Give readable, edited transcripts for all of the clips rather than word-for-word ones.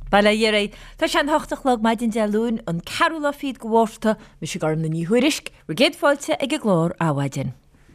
Bala dhéir tá sé hochtachlog maidin deún an Carúla fiad gohórta me se gar na níhuiirisk, ru géad fáilte ag glór áhaidin.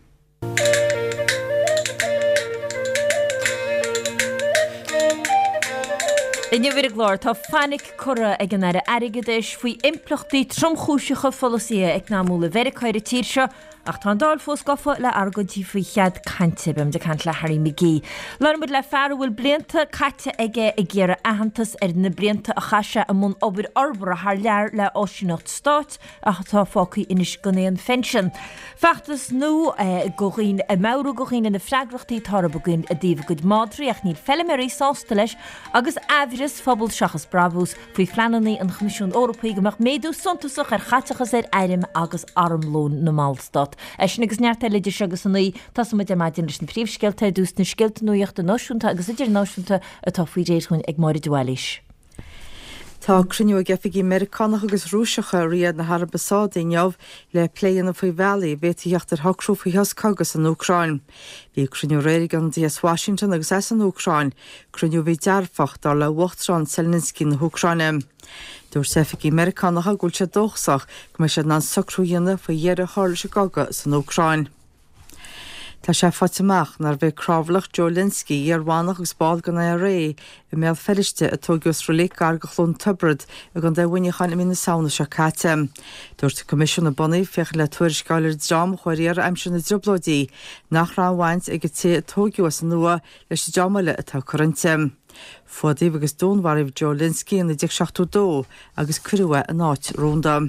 Inne vir glór tá fannig chora ag an ar aigeis faoi implachtaí tromchúisecha folasia ag námúla vericáir tíirse ach tá dal fós gofa le argadí faoi chead cantibim de cant le Harry McGee. Lormud le fearhfuil blianta caite aige I ggéire ahantas na blianta a chaise a mún obair arbra th lear le óisiúnacht stát ach tá fácaí inis gonéon fensin. Feachtas nó goghín mauro goghín na freigrachtaí tar bugin a díomh go Madri ach níl fellimirí sásta leis agus Avris fphobal seachas bravos faoi chleananaí an Comisiún Eorpaí gomach méadú suntasach chatachas éirim agus armlón na Málstad. Sinnagus neartta leidir segus an tá mu maidin leis na príomhscéalta dús na scialta nuíocht an náisiúnta agus idir náisiúnta atá faoi réirchuin ag máir dúáis. Tá cruniú gefigí Americanach agus rúisecha riad na Harbasáda neamh le pléanana faoi Valley bhétííochttar thocrú faoi Hoscogus an Ucrain. Bhí cruniú Reagan DS Washington agus an Ucrain, cruniú bhí dearfacht dar le Wachtrán Zelensky na Ucraine. Dúir sefigí Americanach a gúil se dóchsach go me se ná socrúíanana faoi dhéire hála se gaga san Ucrain. Tá sé fáteach nar bheith crábhlach Zelensky arhánach agus bád gan ré I méall feriste a tógus rolé gargachlún tubrad a gan dehhainechan I mína saona se caite. Dúirt Comisiún na Bonnaí fech le tuairiscáilir drám choiríar aimsin na droblódí nach ráhaint ag té tógiúas an nua leis dámile atá corinte. Fódaí agus dónharibh Zelensky in na 12 agus cuiruha an áit rónda.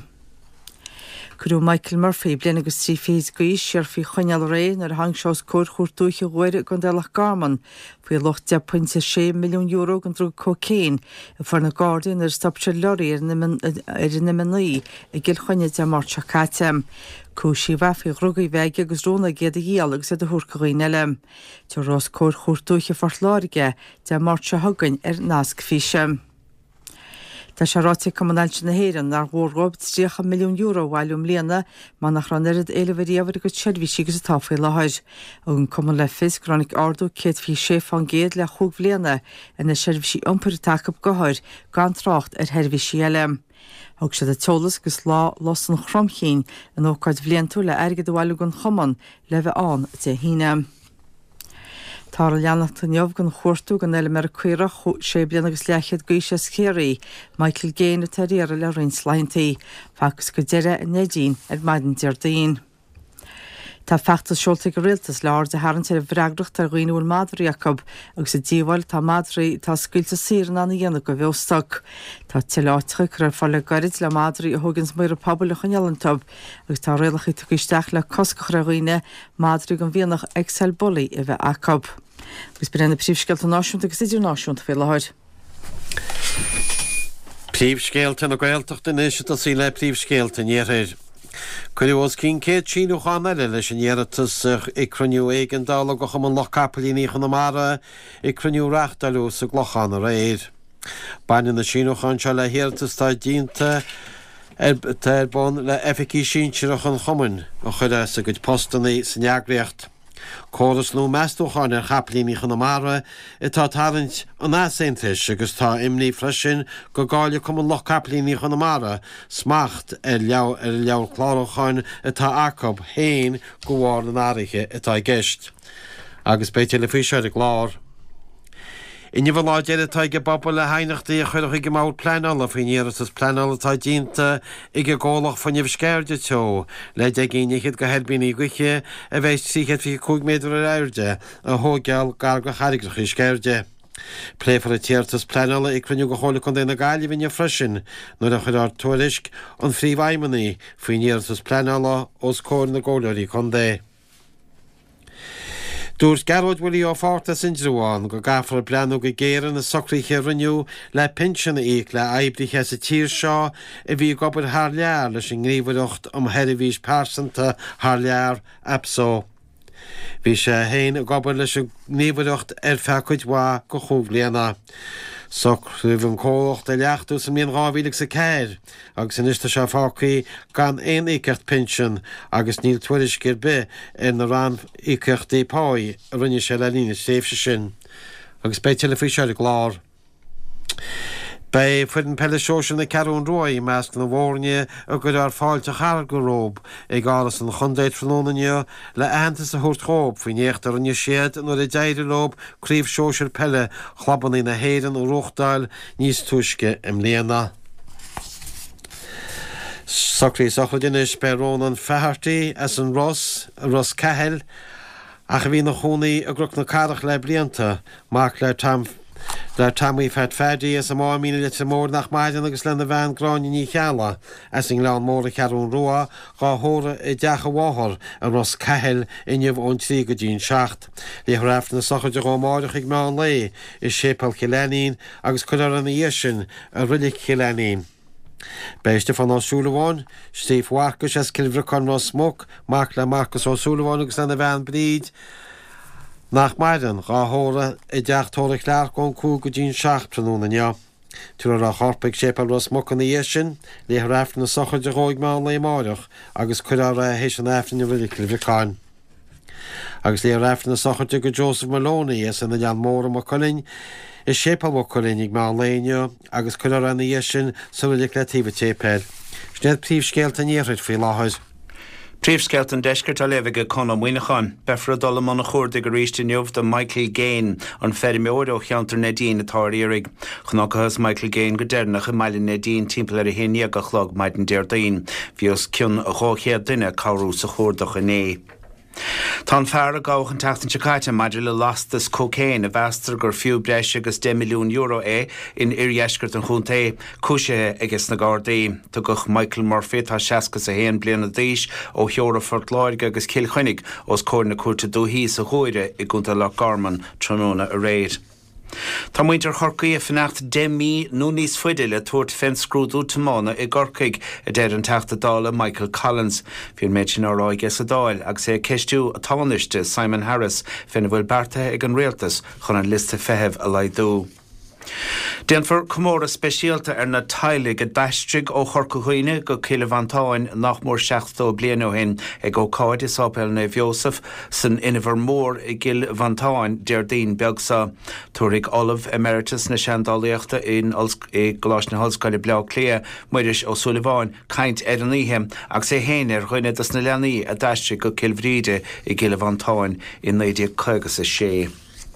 Curú Michael Murphy blian agus trí fés goís sear fí choineal ré nar hangseás cór chóirtúiche ghuiire gan dealach Garman faoi locht €10.6 milliún gan drug cocéin a far na Guardian ar stopse lorí ar nimanaí a gil choine de marcha caite. Cúsí bheith rugaí bheige agus róna géad a dhéal agus a thucaí eile. Tá rás cór chóirtúiche fartláige de marcha thugain ar nasc físe. Tá sé rátaí Comanailte na Héireann nar ghórgóib €3 milliún bhhailúm líana má nach ranéad éilehíomhar go tseirbhí agus a táfaí lehaid. An Cumann le Fios gránig ardú 206 géad le chuг bbliana ina seirbhísí iompar take gothir gan trácht ar heirbhísí eile. Thug sé de teolas agus lá los an chromchéin an ócáid bbliantú le airgad bhhailú an Chumann le bheith an de híine. Tá leannach an neamh gan chóirtú gan eile mar cuiire sé blian agus lechiad gaise scéirí, Michael Géin taríar le rins laintaí, fagus go deire a nedín ar maidin deardaín. Tá feachtas seolta go rialtas leir de harann ar bhreagracht ar ghaoinúil Madri Jacob agus a díomhail tá Madri tá scuilte síran anna dhéanana go bheostach. Tá tiláiticha chu fáile garid le Madri a thugans muir a poblbal a chunealantab agus tá réalacha tuisteach le coscach ar ghaoine Madri gan bhíonach Excel Bully a bheith Jacob. Gus be na príomhscéalta náisiúnta agus idir náisiúnta fé lehaid. Príomhscéalta na Gaeltachta is a sí le príomhscéalta níorir. Cuireós cín céad síú chána leis an dhéaratas i cruniú éigen dála go chum an loch capelíní chun na mara i cruniú reachtalú sa glochan a réir. Bain na síúchan se le héartas tá dínta ar bon le efficí sínteireach an chumann a chuide sa go postannaí san neagraíocht. Córas nó meúcháin ar chapelíní chun na mara I tá tarint an ásaintis agus tá imní freisin go gáile cum an loch capelíní chun na mara smacht ar leabhar chláráin atá Jacob héin go bhháir an áirithe atá gceist. Agus béite le fiseir a glár. Inne bh láidead atá go bobbal le hainachtaí a chuirech go máil pleanal a faoinéras pleanal atá dínta I go ggólach fan nebhscéirde teo le de gcíinead go heirbíní gcuiche a bheith síchead fi 5 méadar ar airde a thógeal gar go charigrach I scéirde. Pléfar a tíartas pleanala I cruniú go hála chun déna gáile bhíine freisin nuair a chuir tuairisc an phríomhhaimimeí faoinéras pleanala os cóir na ggóileirí chun dé. Dúirt Garrod bhfuil ó fáta san Drúáin go gafar breanú go géireann na socríthe riniú le pensionna íoc le aibrithe sa tír seo a bhí gobar thar lear leis an ngríomhaireacht heirbhís persanta thar lear absó. Bhí sé héin a gobar leis an ngríomhaireacht ar fechuidhá go chúbbliana. Socrúh an cócht a leachtú sa míon rábhíigh sa céir, agus san iste se fácaí gan éon ícecht pension agus níl tuairis gur be ar na ran íceachtaí páí a rinne sé le lína séfse sin. Agus béite le fao seir glár. Bei fuin pelle sóisian na Carún Roy measc na bhórne a go ar fáilte char go rób ag gálas an chundéid frónanne le antas a thuirtrób faoi nécht ar an siad nó a deidir lob críomh sóisiir pelle chlabannaí na héan ó Ruchdáil níos tuisce im léana. Socrí sochladinis berón an fehartaí as an Ross Cahill ach bhí na chúnaí a gruch na carach le blianta mark le tamí fed fedí as a má mína lit mór nach maidan agus lena bhean gráin ní cheala as in lean mór a Carún Roa gá thóra I deacha bháthar a Ross Cahill inniuh ón trí go dín seacht. Lí raibh na sochaide go máideach ag meán lé is sépal Cileanín agus chuir an sin a rillic Cileanín. Beiste fan O'Sullivan, Steve Warkus as Kilvricon Ross Smoke, Mark le Marcus O'Sullivan agus lena bhean bríd nach maidan gá thóra I deach tóra chláir gón cú go dín seach planúna nea. Tuair a chorpaig sépal Ross Smoke an sin, lí raibh na sochaide góig meán lé máideach agus chuir a héis an eftin a rillic Kilvricon. Agus lí raibh na sochaide go Joseph Maloney as in na Jan Móra Maculin, is sépal Maculin ag meán léine agus chuir an sin sa rillic le tíomh tépéir. Snéad príomhscéalta níorid faoi láthas. Príomhscéalta deisceart a leibhige chun am muoineán, befra dul am an chóirde go ríiste neomh de Michael Gain an ferrimóide ó cheantar Nadine atá irig. Chnáchas Michael Gain go déirnach I maile Nadine timppla a héine go chlog maid an déirdaín, bhíos cion a chóchéad duine cabhrú sa chóirdeach inné. Tá fear a gách an teachtain Chicaite maidir le lastas cocéin a bheastar gur fiú breis agus 10 milliún euro in irisceart an chunta cúise agus na Gardaí. Tá goch Michael Murphy tá 60 a héan bliana díis ó Theora Fortláirge agus Kilchuinnig os cóir na cuairte dúhí sa chóire I gúnta le Garman tróna a réir. Tá muintear chorcaí a fannacht 10,000 nó níos fuide le tuairt fenscrúdú tamána I gcorcaig a déir an teachta dála Michael Collins. Bhíon méid sin áráig gas a dáil agus é ceistú a táhaiste Simon Harris fina bhfuil bearta ag an réaltas chun an lista feitheamh a leidú. Denfar cumóra speisialta na tailig a daistrig ó chorcahuine go Cilevantáin nach mór 16 blian ó hin ag ó cáid is ápel na Joseph san inver mór I Cilevantáin Déardín beagsa Tuarig Olive Emeritus na seandálaíochta in Glás na Hallscoile Blau Clia muiris ó Sullivan caint an íhem agus é héanaar chuine das na leanaí a daistrig go Cilbhríde I Cilevantáin in 1956.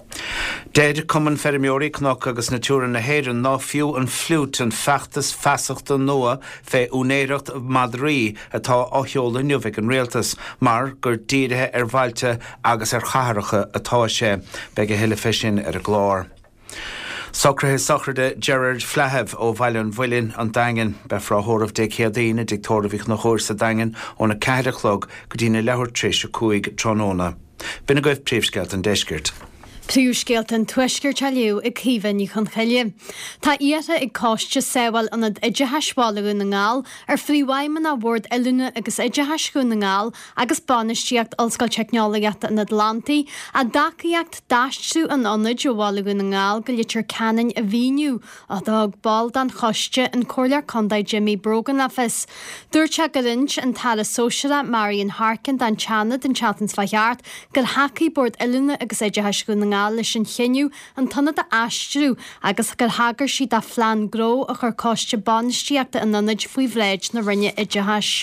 Déidir cuman ferimióí cnach agus na túran na héireann ná fiú an flút an feachtas feasachta nua fé únéireacht Madrí atá átheola nuamh an réaltas mar gur díirithe bhailte agus chaharacha atá sé beag a heile fisin a glár. Socrathe socrde Gerard Flahab ó bhailin bhuilinn an daingen befra thóramh de chéadaína dictóramh na chóir sa daingen ó na ceadachlog go dtína lehar tríos a cuaig tróna. Bina goibh príomhscéalt an deisceart. Príomhscéalt an tuisceart a liú ag cíhann chun chaile. Tá iartha ag cáiste saoil an ide haisbálaú na ngáil ar phríomhhaimman a bhórd eilúna agus ide haiscú na ngáil agus banistíocht Ollscoil Teicneolaíochta an Atlantaí a dacaíocht daistú an ionid ó bhálaú na ngáil go litir canan a bhíniu a thug ball dan choiste an cóirlear condaid Jimmy Brogan lefis. Dúirte go rinch an tala sóisiala Marion Harkin dan Chanad an Chatans Faheart gur hacaí bord eilúna agus ide haiscú na ngáil leis an chiniu an tanna a aistrú agus gur hagar siad a phlean gró a chur cáiste banistíochta an ionid faoi bhléid na rinne ide hais.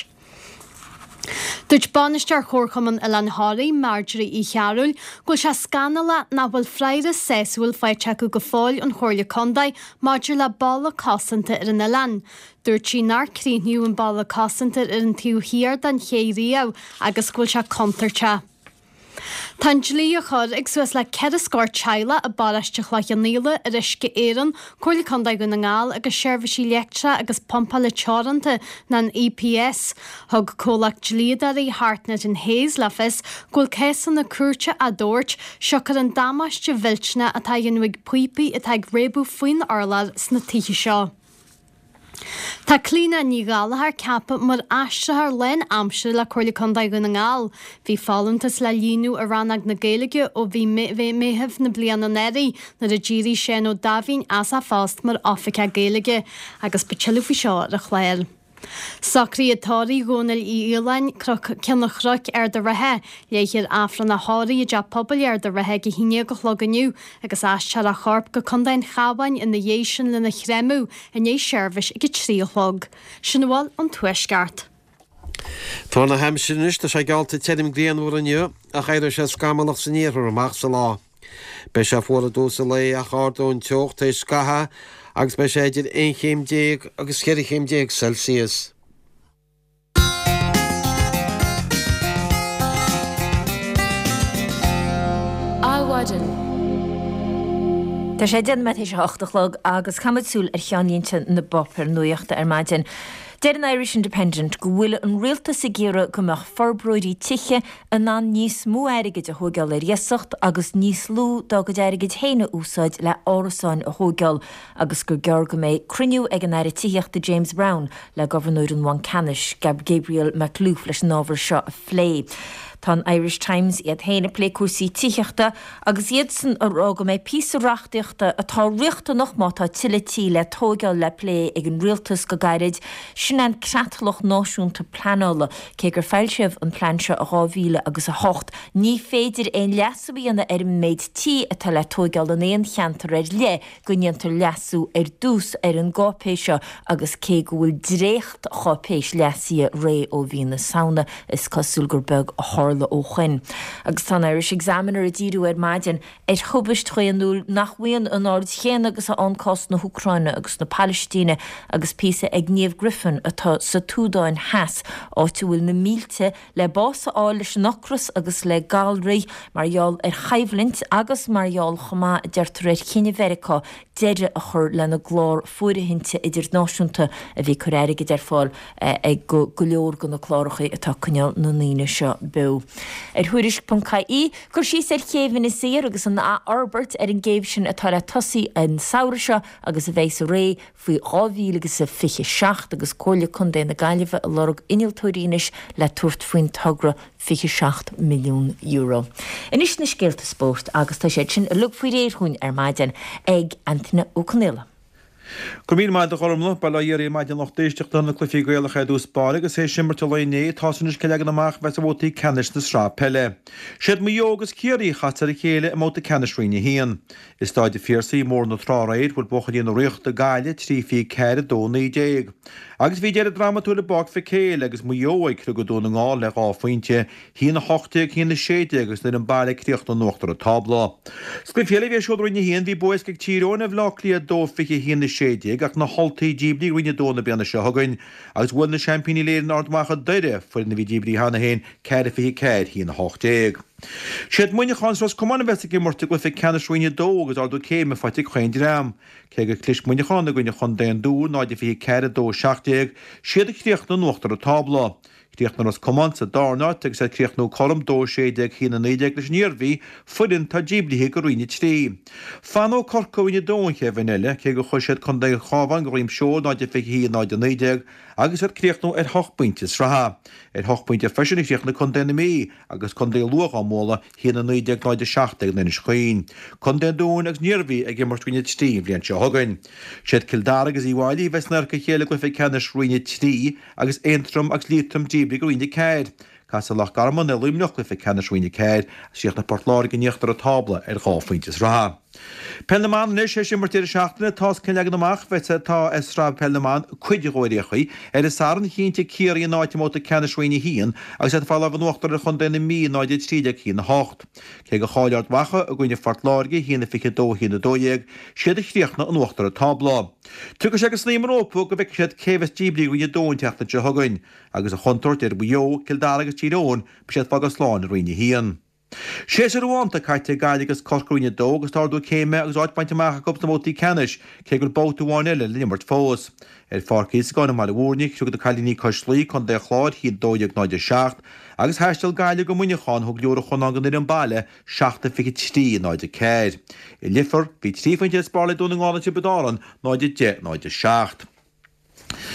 Dúirt banistear chórchaman a Lanhaí Marjorie I Chearúil go se scanala na bhfuil freiire séúil feite acu go fáil an chóirle condaid maidir le balla cosanta ar an Ilan. Dúirt sí nar críniú an balla cosanta ar an tíúhíar den chéiríamh agus gúil se contarte. Tá Lí a chur ag suas le cead a scóir teile a baraiste chhlaich an níla a risce éan, cóirla condaid go na ngáil agus seirbhísí leictre agus pompa le teoranta na EPS. Thug cólaach Líadarí Hartnett in Hayes lefis, gúil césan na cuairte a dúirt, seochar an damáiste bhiltena atá dionmhaigh puipi atá ag réabú faoin orlad sna tithe seo. Tá clína ní gáalathar ceapa mar aistrathar len amsir le cóirla condaid go na ngáil. Bhí fálantas le líonú a rannag na Gaeilge ó bhí méthimh na bliana neirí na a ddíirí sé ó Davin as a fást mar África Gaeilge agus betilú fao seo a chléir. Sacrí atáí gcónail í Iolainn ceannachreach ar de rathe léigh afran na háirí de pobl ar de rathe go híine go chloganiu agus aiste a charp go condain chabain in na dhéisian le na chrémú a nééis seirbhis go tríolog. Sin bháil an tuisceart. Tá na heimisinis tá sé galta teim gréanúair aniu a chéidir sé scamalach san níor amach sa lá. Bei se fuair a dúsa le a cháardún teocht éis scatha agus be sé idir 1 agus 4 Celsius. Tá sé den me is 8 agus chamadsúil ar cheanínte na bopper nuochta ar maidin. Deir an Irish Independent go bhfuil an rialta sa ggéire gomach forbróidí tiche an ná níos mú airigid a thógeal le riesacht agus níos lú dá go deirigid héine úsáid le árasáin a thógeal agus gur gear go méid cruniú ag an air tíochta James Brown le governúr an One Canis Gabriel McLuff leis an ábhar seo a phlé. Tá Irish Times iad héine lé cuasaí tíochta agus iad san ará go méid písarreachtaíochta atá riachta nach mátá tiiletí le tógeal le lé ag an rialtas go gairid sin an creatalach náisiúnta planála cé gur feilseh an planse a 2000 agus a 8. Ní féidir éon leasúí anna méid tí atá le tógeal an éon cheantar ar le goníontar leasú ar dús ar an gápéisio agus cé go bhfuil drécht chápéis leasí ré ó bhí na saona is cosúil gur beg a hála ó chuin. Agus tá Irish Examiner a díú ar maidin ar chubis tréanúil nach bhaon an áid chéan agus an cos na Ucraine agus na Palestíne agus písa ag Niamh Griffin atá sa túdáin heas áit bhfuil na mílte le bása áil leis nachras agus le galraí marall ar chaimhlint agus marall chomá deirtar ar chinine Vericá deire a chur le na glár fuirithinnte idir náisiúnta a bhí choréige ar fáil ag go leor go na chlárachaí atá cuneal na níine seo bu. Ar thuiris.caí gur sí ar chéhann is séir agus an Albert ar an géimh sin atá le tosaí an saoire seo agus a bhééis ré faoi 2000 agus a 27 agus cóla chun dé na gaiileh a lorg iniltóirínis le tuairt faoin tugra 27 milliún euro. Inis na scéalta spórt agus tá sé sin a lug faoi réirthún ar maidin ag Anthony O'Connell. Gomín maid a chormla bala dhéirí maidin nach déisteach na clufií goalacha dús bála agus sé simmar til lené tásanis ceagan amach bheits a bhtaí canis na srá pelle. Siad mu jógus céirí chatar a chéile a móta canisríine hían. Is stáid de fiersaí mór na tráraid bhfuil bocha díon riocht a gaiile trífií ceir dóna i déag. Agus bhí déad dramatúla bag fi céile agus mu jóig cru go dúna ngáil le gáfaointe hí na 8 hí na 7 agus na an bailile críocht na nuachtar a tabla. Scriféile bhí siúdroine hían bhí buis go tíróna bhlách a dófiche hí na 7 ach na holtaí díblí roine dóna beanna se hagain agus bhfuil na champíní léir ardmacha deire fuir na bhí díblí hana héin ceir fi ceir hí na 8. Siad muine chansras cumana bheitsa go mórta go fi canisroine dó agus ardú céime fáte chuin rám. Cé go clis muine chána goine chun daon dú náide fi ceir dó 7 siad a chríocht na nuachtar a tabla. Críocht na comansa darnát agus a críocht nó colm dó 7 hína 9 leis níorhí furin tá díblithe go roine trí. Fanó corcóine dónche bhaile cé go chuisiad chun de cháhan go roiim seo náide fi hí náide 9 agus ar críochtnú ar 8 pointes ratha. Ar 8 pointe feisinig críocht na condéna mí agus condé luach móla hína 9 náide 7 na chuoin. Condé dún agus níorhí ag martúine tí bblion se hagain. Siad Kildare agus íháilí bheitsnar go chéala go fi canis roine tí agus éintrum agus lítrum díbli go roine ceir. Cas lech garman na lumneach le fi canis roine ceir siocht na portláir gníochttar a tabla ar 8 pointes ratha. Pennaman is sé sin martíir seachtainna tás cineag amach bheitsa tá esrá Pennaman chuide ghóiríochaí ar is sáran chénte cíirí náite móta canisroine hían agus sé fáil an nuachtar a chun déna mí náide tríide hína 8. Cé go cháileart wacha a gcuine fartláirge hína fiche dó hína 2 siad a chríochna an nuachtar a tabla. Tugus agus snímarópó go bheith siad céhs díblí goine dóin teachta se hagain agus a chuntóirt ar bujó Kildare agus tíróin be siad fag sláin a roine hían. Sé sé bhhaanta caiite gaiile agus corcrúine dó agus tardú céime agus áitpainte meach go na mótaí canis cé gur bóta bháin eile limmart fós. Ar farcíos gána mar bhórnic siú go cailíní coslí chun de chláir hí 2 agus heistal gaiile go muineáin thug leor chunágan ar an bailile 7 fi tí náide céir. I lifar bhí trífainte spála dúna ngána si bedáran náide 10 náide 7.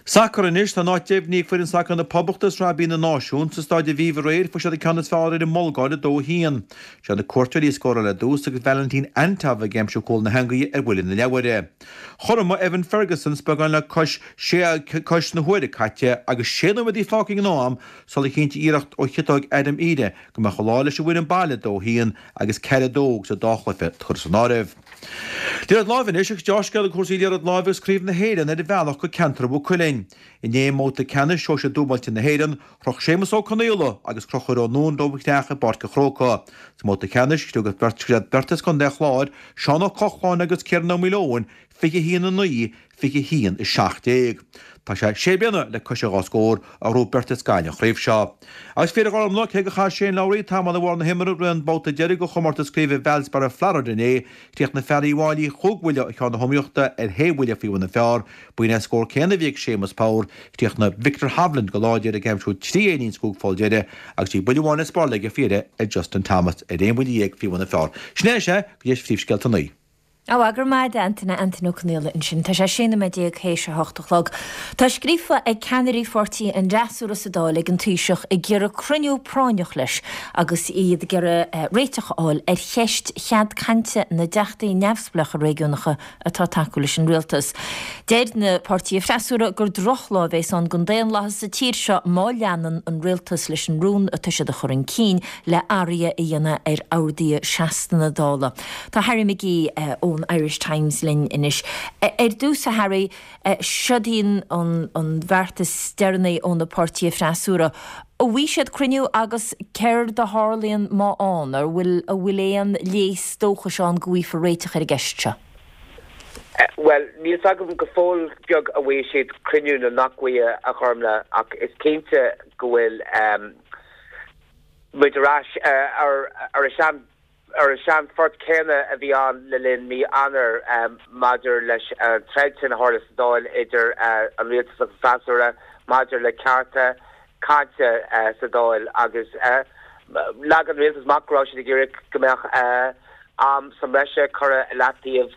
Sacranis tá náitéh ní fuinn sac na poblachtas ra bí na náisiún sa stáide bhíh réir fu se canas fáir i molgáide dó hían. Se na cuairtaí scóra le dús agus Valentín antah a gemseúil na hangaí ar bhfuilin na leabhaire. Chorma Evan Ferguson spagan le cos na huiide caite agus séanam í fáking náam sol i chénte íirecht ó chitág Adam ide go me choláile se bhuiin bailile dó hían agus ceile dóg sa dáchlafe chur san áibh. Díad lábhann is deoscail a cuasíad lábh scríb na héan idir bhealach go cantrabú chuléin. I né móta ceanna seo sé dúbailte na héan chroch sémas ó canéla agus crochar ó nún dóbhatecha barca chróca. Sa móta ceannis tugus bertas chun de chláir seánna cochláin agus cearna millióin fiche hían na nuí fiche hían is 16. Tá sé sébeanna le cosise gáscóir a Rúberta Scaine chréibh seo. Agus féidir gám nach ché go cha sé láirí tá na bhna himar brenn bouta deir go chomarta scríbh Wells bar a Floridané tíocht na feríháilí chughuiile chu na homíochta ar héhhuiile fiú na fear, buine scór céna bhíh sémas Power tíocht na Victor Havland go láidir a gemsú tríon scúgfáildeide agus tí buileháinna spála go fiire a Justin Thomas a réonhhuií fiú na fear. Sné sé go dhééis fríomhsceilta nuí. Agur maid Anthony Cnéile in sin, Tá sé sinna me díag hééis hochtalog. Tá scrífa ag canirí fortí an deasú sa dálaigh an túiseach ag gur cruniú práineach leis agus iad gur réiteach áil ar cheist chead cante na deachtaí neamhsplach a réúnacha atá takeú leis an rialtas. Déir na pártíí freisúra gur drochlá bhééis an gundéan láthas sa tír seo má leanan an rialtas leis an rún a tuise de chur an cín le aria i dhéana ar ádaí 16 na dála. Tá Harry McGee ón Irish Times linn inis. Dús a Harry siodín an bhartas steirnaí ón na pártíí freisúra. Bhí siad cruniú agus ceir de hálíonn má an ar bhfuil éon léas dócha seán go bhí for réiteach ar a gceiste. Well, níl agam go fóil beag a bhfuil siad cruniú na nachhuia a chormla ach is cénte go bhfuil muidirrás ar a sean fort céna a bhí an le linn mí anar maidir leis treigtin a hálas dáil idir an rialtas a feasúra maidir le carta cáte sa dáil agus lag an rialtas macrá si ggéir gombeach sam reise chora latíomh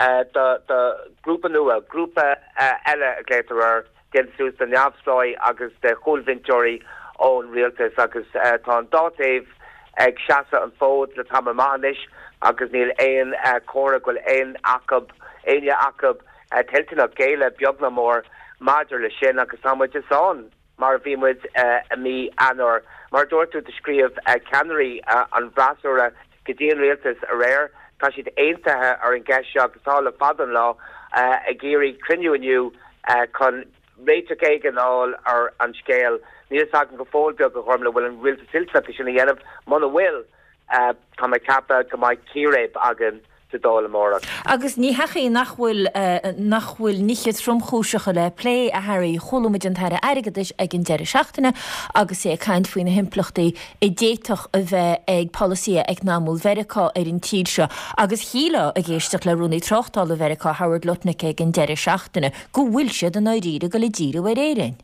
de grúpa nua grúpa eile a gléitear gensús den neamhsláid agus de chulvintóirí ón rialtas agus tá an dátaobh ag seasa an fód le tamamanis agus níl éon córa goil éon aine acab tiltina géile beagna mór maidir le sin agus samhaid is an mar bhímuid a mí anor mar dúirtú de scríomh canirí an bhrasúra go dtíon rialtas a réir tá siad aontathe ar an gceise agus tá le fadan lá a géirí cruniú aniu chun réiteach éigeáil ar an scéal. Níl agan go fóilbeag go chumla bhfuil an rialtas silsa sinna dhéanamh mna bhfuil tá mai cappa go mai círéib agan sa dála mórach. Agus ní hechaí nachhfuil níchiad tromchúisecha le lé a Harry cholamid an thar aigeis ag an deir seachtainna agus é caiint faoin na himplachtaí i déitoch a bheith ag policy ag námúil Vericá ar an tír seo agus híle a ggéisteach le rúnaí trochttáil a Vericá Howard Lutnick ag an deir seachtainna go bhfuil siad an áiríre go le díra bhar éirein.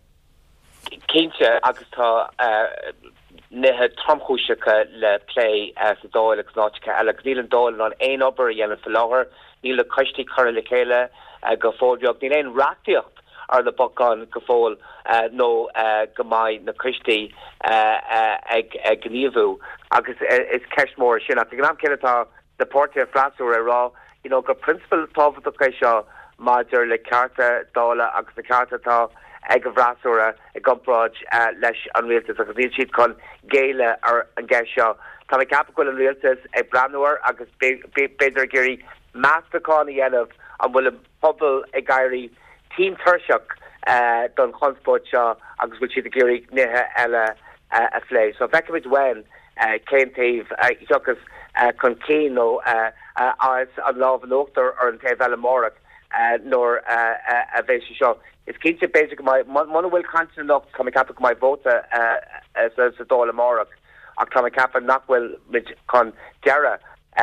Cénte agus tá nethe tromchúisecha le lé sa dáil agus náiticha agus níl an dáil an éon obair dhéanamh sa láthar, níl le coistí chora le chéile go fóilbeag, níl éon reachtaíocht ar le bocán go fóil nó go maiid na coistí ag gníomhú agus is ceismór sin ag gnám cinnetá na pórtaí freasúr a rá go principal tábhachtach seo maidir le carta dála agus na carta tá ag a bhrasúra ag gomráid leis an rialtas agus bhíonn siad chun géile ar an gceis seo. Tá mé cappa goil an rialtas ag breanúir agus beidir géirí meastáin dhéanamh an bhfuil an pobl ag gaiirí tíim tuirseach don chunspóid seo agus bhfuil siad a géirí nithe eile a phlé. So bheicimid wein céintaobh teachas chun céin nó áis an lábh an óachtar ar an taobh eile mórach nor a bheith seo. Is cínte basic my bhfuil cantan nach tá cappa go mai vóta sa dála mórach ach tá cappa nachhfuil chun deara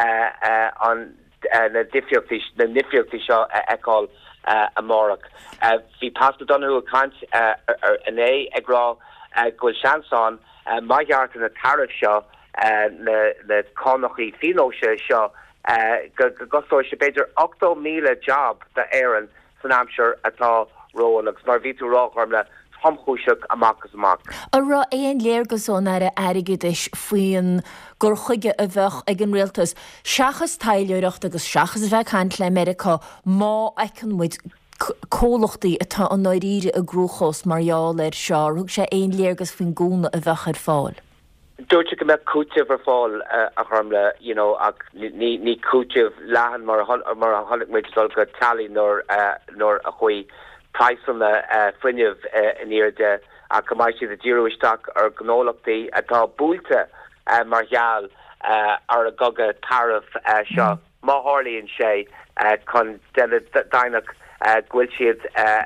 an na nifiochtaí seo eáil a mórach. Bhí pasta donú a cant an é agrá goil seanán maiart na tarif seo na connachaí fínóise seo go goáir se beidir 8,000 job de éan san amsir atá ró agus mar víú ráharm le hamchúiseach amachchas amach. A ra éon léir go son ar aigeis faoin gur chuige a bheith ag an réaltas. Seachas taileireacht agus seachas bheith cant le America má ecin muid cólachtaí atá an náiríre a grúchos marall ar seo, rug sé éon léirgus faoin gúna a bheith ar fáil. Dúirte go me cúteh ar fáil a chumle, ach ní cúteh lehan mar a honnig méid dul go talí nóir a chuí praissanna frinneamh in iirde a gomáid siad a ddíúisteach ar gnólachtaí atá búilte mar gheall ar a goga tarif seo má hálíonn sé chun dainach ghfuil siad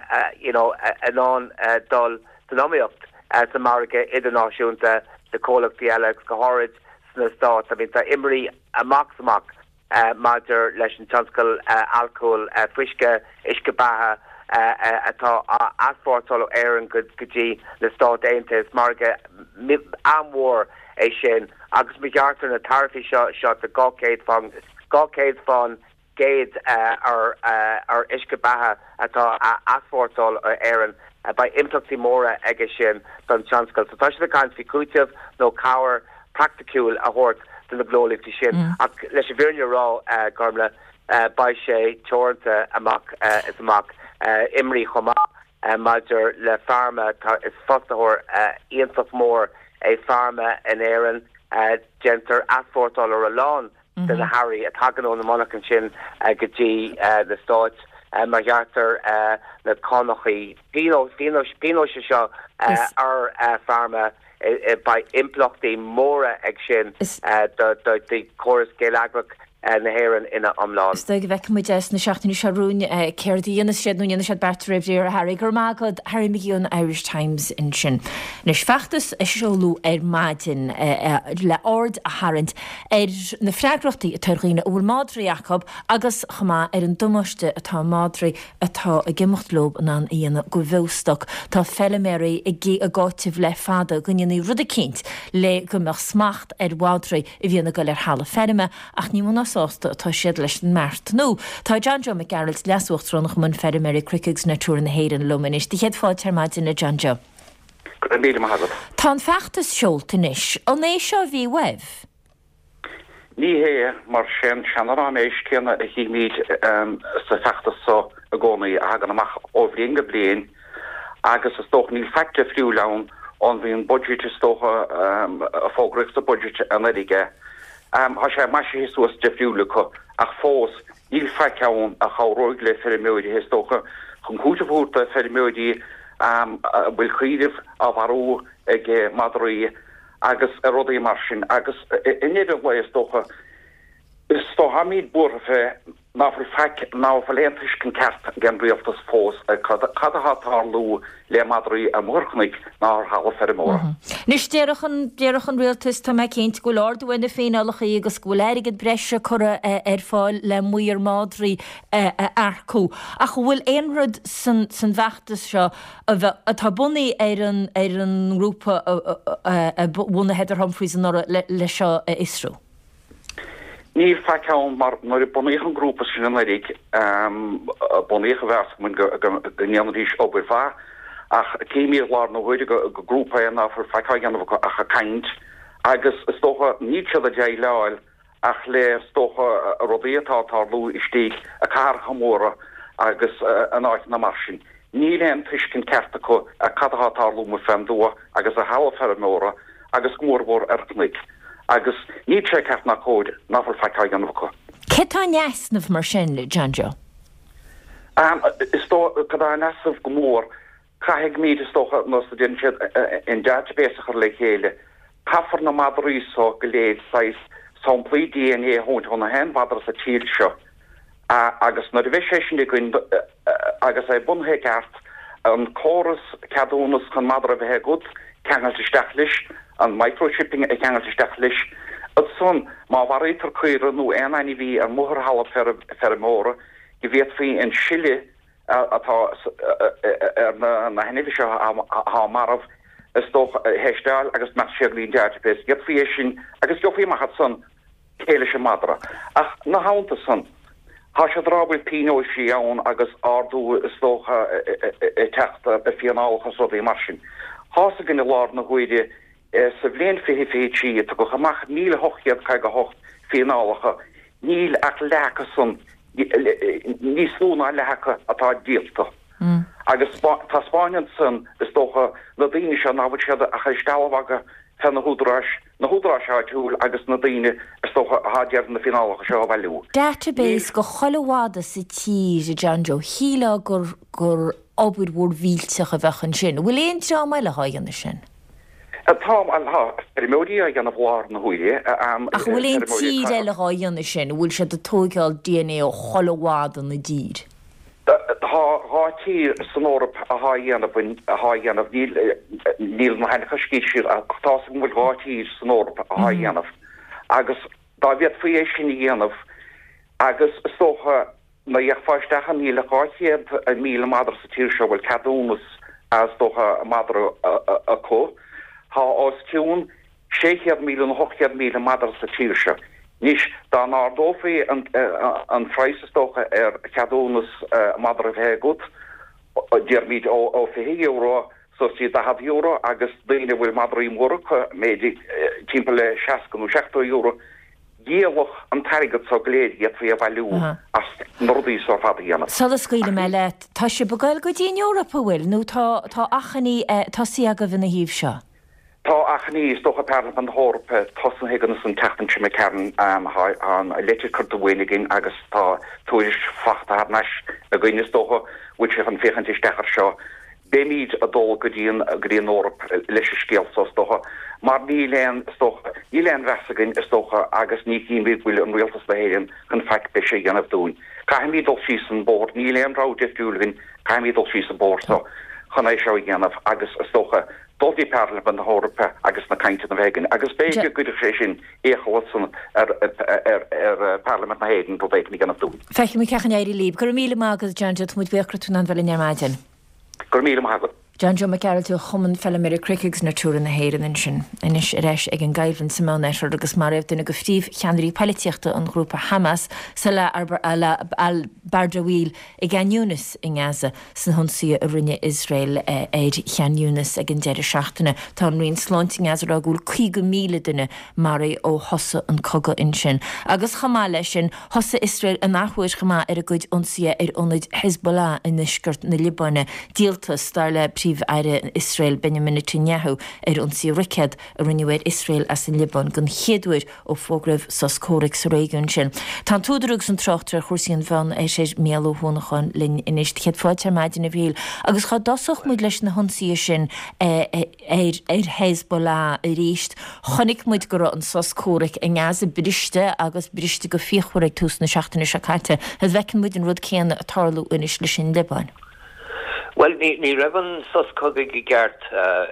an dul denóíocht sa marga idirnáisiúnta de cólachtaí eile go háid sna stát a bhín tá imrí amachsamach maidir leis an tionscail alcohol friske isce batha atá asfátáil éan gotí le stát éantas marga amhór é sin agus migeartar na tarfií seo a gácéad fan géad ar isce batha atá asfátáil éan ba imtachtaí móra aige sin don tionscail. So tá sé caiint fi cúteh nó cabhar practicúil a hort den na glólaí sin. Ach leis sé bhíonn rá gormla ba sé teoranta amach is amach imrí chomá maidir le farma is fostathir íonfach mór é farma in éan gentar asfátáil ar a lán den na Harry a taganó na monachan sin gotí na stáit mar gheartar na cánachaí bíó se seo ar farma ba implachtaí móra ag sin de choras géalagrach na héan ina amláin. Sto go bheith mu na seachtainú searún céirdíana séadúine sé bertréibhríir a Harry gur mágad Harry Mcginn Irish Times in sin. Nes feachtas is seolú maidin le ord a Harrint na freigrachtaí a turghoine bhfuil Madra Jacob agus chamá an dumaiste atá Madra atá a gimochtlób an íana go bhilstoch tá felliméí i gé a gáitih le fada gonneí rud a cinint le go meach smacht Wadra i bhíonna go le hála ferime ach ní mna sásta atá siad leis an mert. No, tá Janjo McGarrett lesúchtrónach mun Ferrimeri Crickigs na túr na héan luminis. Dí héad fáid termáid na Janjo. Tá feachtas seoltanis, an é seo bhí webh? Ní hé mar sin seanrán éis cinna a híimiid sa feachtas so a gcónaí agan amach ó bhríonga bliain agus is tóch níl feice friú leann an bhíon budget is tócha a fógrach sa budget an aige. Tá sé mai sé hisúas de friúla chu ach fós níl feiceann a charóig le ferrimóidí histócha chun chúteúta ferrimóidí bhfuil chuidirh a bharú ag Madraí agus a rudaí mar sin agus inéidir le istócha is tó hamíd buirthe náfur feic náfaléantais cin ceart gan rialtas fós cadtá lú le Madraí a mórchanig ná hala ferrimóra. Nis déirechan rialtas tá me cinint go lárdúin na féinalacha agus scoláirigad breise chura ar fáil le muir Madraí arcú. Ach bhfuil éonrad san bheachtas seo atá bunaí ar an grúpa bhna heidir Humphreys le seo Isrú. Ní feiceann mar nuair bunaíchan grúpa sin an éig bunaícha bheart mun gneanadís obair bha ach céimíor lár na bhuiide go grúpa ná for feiceáil ganmh a chaint agus istócha ní se a dé leáil ach le stócha rodíotá lú istíigh a car chamóra agus an áit na mar sin. Ní leon tuiscin certa chu a cadtá lú mu femdua agus a hala fermóra agus mórbór arcnig. Agus ní sé ceart na cóid náfar feiceáil ganmha. Cetá neasnamh mar sin le Janjo? Is tó cadá neamh go mór caiigh míad is tócha nó a din siad in databéisachar le chéile. Caafar na Madraí só go léad sais samplaí DNA hóint honna hen badar sa tíl seo. Agus na bhí sé sin goin agus é bunthe ceart an choras cadúnas chun Madra bheitthe gud ceangal isteachlis an microchipping a ceangal isteachlis. Ad son má bharítar cuiire nó éanaí bhí an móthar hala fermóra go bhíad faoi in Chile atá na hennifi seo há marmh is tóch heisteáil agus me séglín database get fao sin agus go fao machchad san céile se Madra. Ach na hánta san Tá sé rábfuil píó sí ann agus ardú is dócha teachta be fianálcha so é mar sin. Hása gin lá na gcuide sa bléon fi go chamach 1,800 cai go hocht fianálacha níl ach lecha san níos lúna lecha atá díalta. Agus tá Spáin san is dócha na daine se nábhaid sead a chaistáhaga fe na húdrás túúil agus na daine is dócha hádear na finálacha seo bhú. Database go chollháda sa tí a John Joe híla gur obair bhór bhílteach a bhechan sin. Bhfuil éon trá meile haganna sin? Tám móí a gan bhláir na huiile ach bhfuil éon tí eile haganna sin, bhfuil se de tógáil DNA ó chollháda na dír. Tí san órap a háhéanamh níl na hena chucíisiir a tá bhfuil gátíí san órap a háhéanamh. Agus dá bhéad faéis sin dhéanamh agus sócha na dheagfáistecha níle gáchéad a 1,000 madra sa tíir seo bhfuil cadúnas as dócha madra a có. Tá os tiún 6,800,000 madra sa tíir seo. Nis dá nárdófaí an freistócha cadúnas madra bhé gut dear míid ó €50 so si €10 agus daine bhfuil madra mórcha méidir timp le €60 díalach an tarigad so gléad iad fao bhú as nódaí so fada dhéanamh. Solas scaoile meile tá sé bagail go dtíon Eorpa bhfuil nó tá achaní tá si a go bhna híomh seo. Tá achní stocha perla an hórpa tosan higan san tetan si me cean an leitichar do bhhainigin agus tá túis fachta nes a gine stocha which an féchantíistechar seo. Bémíd a dul go dtíon órap leis scéal so stocha. Mar ní leon resagin is stocha agus ní cíimid bhfuil an rialtas lehéan an feic be sé ganamh dún. Caimí dul sí an bór, ní leon ráideúlagin caimí dul sí an bór so chanéis seo ganamh agus is stocha dótí perla an hórpa agus na caiinte na bhégan. Agus béige goidir sé sin échalsan Parliament na héan do bhéic ní ganamh dún. Feici mi cechan éirí líb, gur 1,000 agus John Joe muid bhécra tún an bhfuil nearmáidin. Gur 1,000 agad. John Joe McGarrett tú chuman fellamir crickigs na túra na héiran sin. Inis reis ag an gaibhann sa mánéisir agus mar raibh duna go fríomh cheannarí peilíochta an grúpa Hamas sa le Bardawil i Ghanúnas in Gaza san hunsaí a rinne Israel éid Ghanúnas ag an deidir seachtainna tá an rion sláinting Gaza a gúil 5,000 duine mar ó hosa an coga in sin. Agus chamá lei sin hosa Israel a nachhuiir chamá ar a gcuid ionsaí ar ionad Hezbollah in niscart na Libáine díaltas star le aire Israel Benjamin Netanyahu ionsaí ricéad a rinneir Israel as in Libán gon chéadúir ó fógrah sos córic sa réigiún sin. Tá túdarúg san trochttar chuirsaíon bhean é sé méalúhúnachan lin inis chéad fáilte maidin a bhíl. Agus chá dosach muid leis na hunsaí sin Hezbollah a ríist. Chonig muid go an sos córic in Gaza briste agus briste go fíochhuiigh tús na seachtainna seáte. Has bhecin muid an rud céanna a tarlú inis leis sin Libán. Well, ní raibhann sos cogaigh I gceart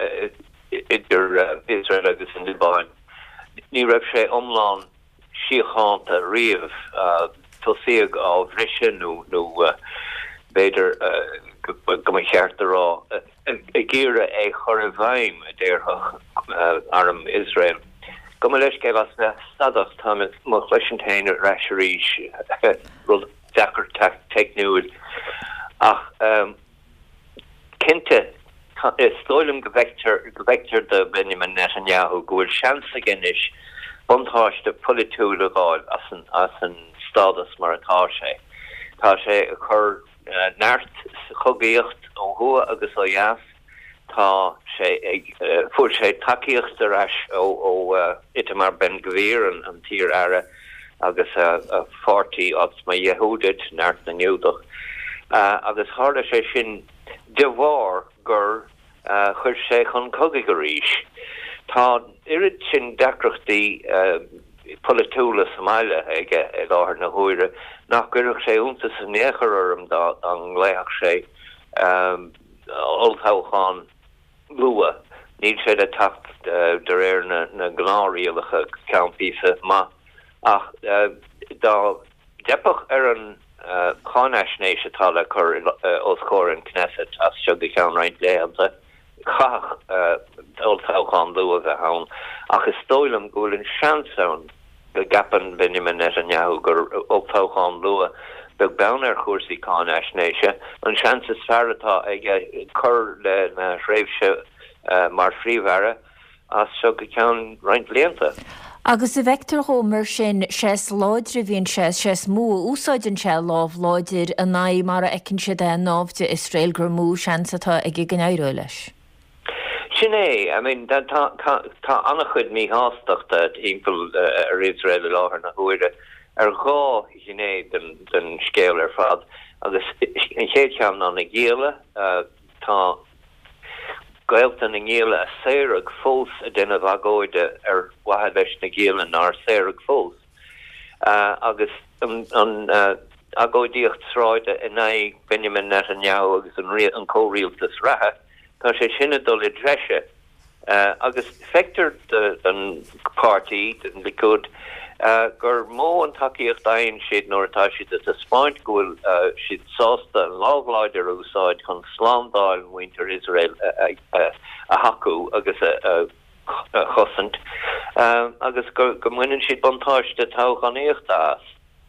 idir Israel agus in Libáin. Ní raibh sé omláin síocháanta riamh tosaíodh á bhrisin nó beidir go mai cheart ará a ggéire é chur a bhaim a déirthach arm Israel. Go mai leis céh as na stadas tá mo leisintéin reisiríis rud dechar technúid ach Kinte stoilm gevector de Benjamin Netanyahu gofuil seans agin is buntáiste politúla gáil as an stadas mar atá sé. Tá sé a chur neart chogéocht ó hua agus ó jaas tá sé fuair sé takeíocht a ras ó Itamar Ben Gvir an tír ara agus a 40 odds ma Yehudit neart na Newdach. Agus háda sé sin de bhar gur chuir sé chun cogaigh go ríis. Tá irid sin decrochtaí politúla Somália ag láthar na huaire nach gurach sé únta san néchar orm an léach sé oltáchan lua. Níl sé a tacht de réir na gláíalacha campísa má ach dá depach ar an Conaisnéis atá chur oscóir an Knesset as seag go ceann roinnt léanta chach oltáchan lua a hán ach is stoilm gúil an seansaun go gapan Benjamin Netanyahu gur oltáchan lua beg ben chuirsaí cá eisnéise an seans is fearratá ag chur le na réimhse mar phríomhhara as seo go ceann roinnt blianta. Agus a vector homer sin ses láidre bhíon ses mú úsáidin se láidir a naí mar a ecinn se de nábte Israel gur mú seansatá ag gan éire leis. Sinné, I mean, tá annach chud mí hástachta impel ar Israel láhar na huire gá sinné den scéil ar fad agus an chéad an na géile tá gaeltan na géile a séireg fós a duine bhagóide ar wahead leis na géile nar séireg fós agus an agóidíocht sráide in Benjamin Netanyahu agus an córialtas rathe tá sé sinne dul I dreise agus fektor an party den Likud gur mó an takeíocht dain siad nóirtá siad a spáint gohfuil siad sásta an lágláidir úsáid chun slámdáil winter Israel a hacu agus a chosint agus go muinen siad bantáiste tách an éocht as.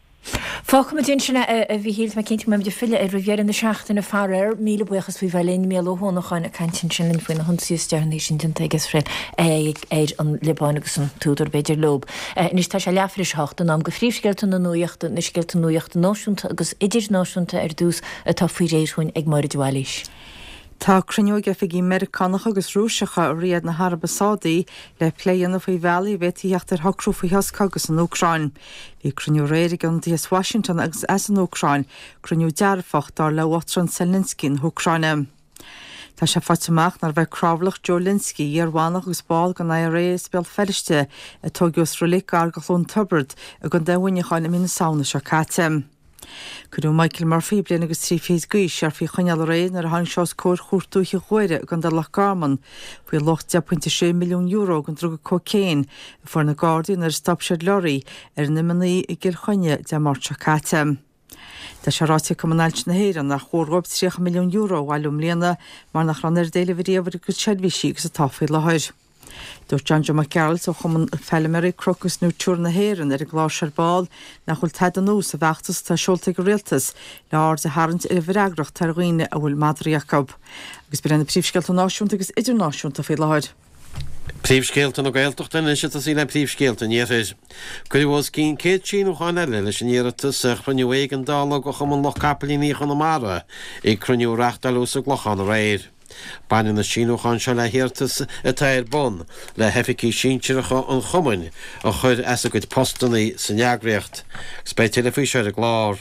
Fácha me din sinna a bhí hílt me cinnte mé de fiile ar bhhéar na seachtain na farir míle buchas bhí bhelín mé ónacháin a cantin sin in faoin honsítearnééis sin den agus frin éid an lebáin agus an túidir beidir lob. Nis tá se leafris hacht an am go fríomhsgeilta na nuochtta na sciilta nuochtta náisiúnta agus idir náisiúnta ar dús atá faoi réishain ag mar dháis. Tá cruniúige figi Americanach agus Rúiseacha riad na Harba Sádaí le pléanana faoi Valley bheittííochttar hocrú faoi Heascagus an Ucrain. Bhí cruniú réirig an díos Washington agus as an Ucrain, cruniú dearfacht dar le Watran Zelensky in Ucraine. Tá sé fateach nar bheith crálach Joe Linsky dhearhánach agus báil gan IRA spéal feriste a tógios rolik argalún tubert a gan dehainecháin na mína saona se cáte. Cudú Michael Murphy blian agus trí fís gúis ar fí chuineal réin ar hang seos cóir chuirtúchi chuire gan dar lech garman fhui locht 10.6 milliún euro gan drug cocéin for na Guardian ar stopsead lorí ar nimanaí I gil chuine de marcha cáte. Tá sé ráte communalt na héirean nach chórgóib 3 milliún euro bhhailúm léana mar nach ranir déile bhíríomhar go sedhísí agus a táfaí lehair. Dúirt John McGarrell ó chuman fellimerí crocus nó túr na héirean ar a glásar báil nach chuil tead an nús a bheachtas tá seolta go réaltas le ard a harint ar bhreagracht tar roioine a bhfuil Madra Jacob. Agus brenn na príomhsceilta náisiúnta agus idirnáisiúnta fé lehair. Príomhscéalta nó gaeltachtain is it sí le príomhscéalta níir. Cuiríhs cín céad sin óáin eile leis an éiretas a cruniú éigen dála go chuman loch capelíní chun na mara I cruniú reachtalús a glochan a réir. Banin na síúchan se le hiirtas a tair bon le heficí sínteirecha an chumain a chuir as a go postannaí san neagraíocht, spéitiile faoi seir a glár.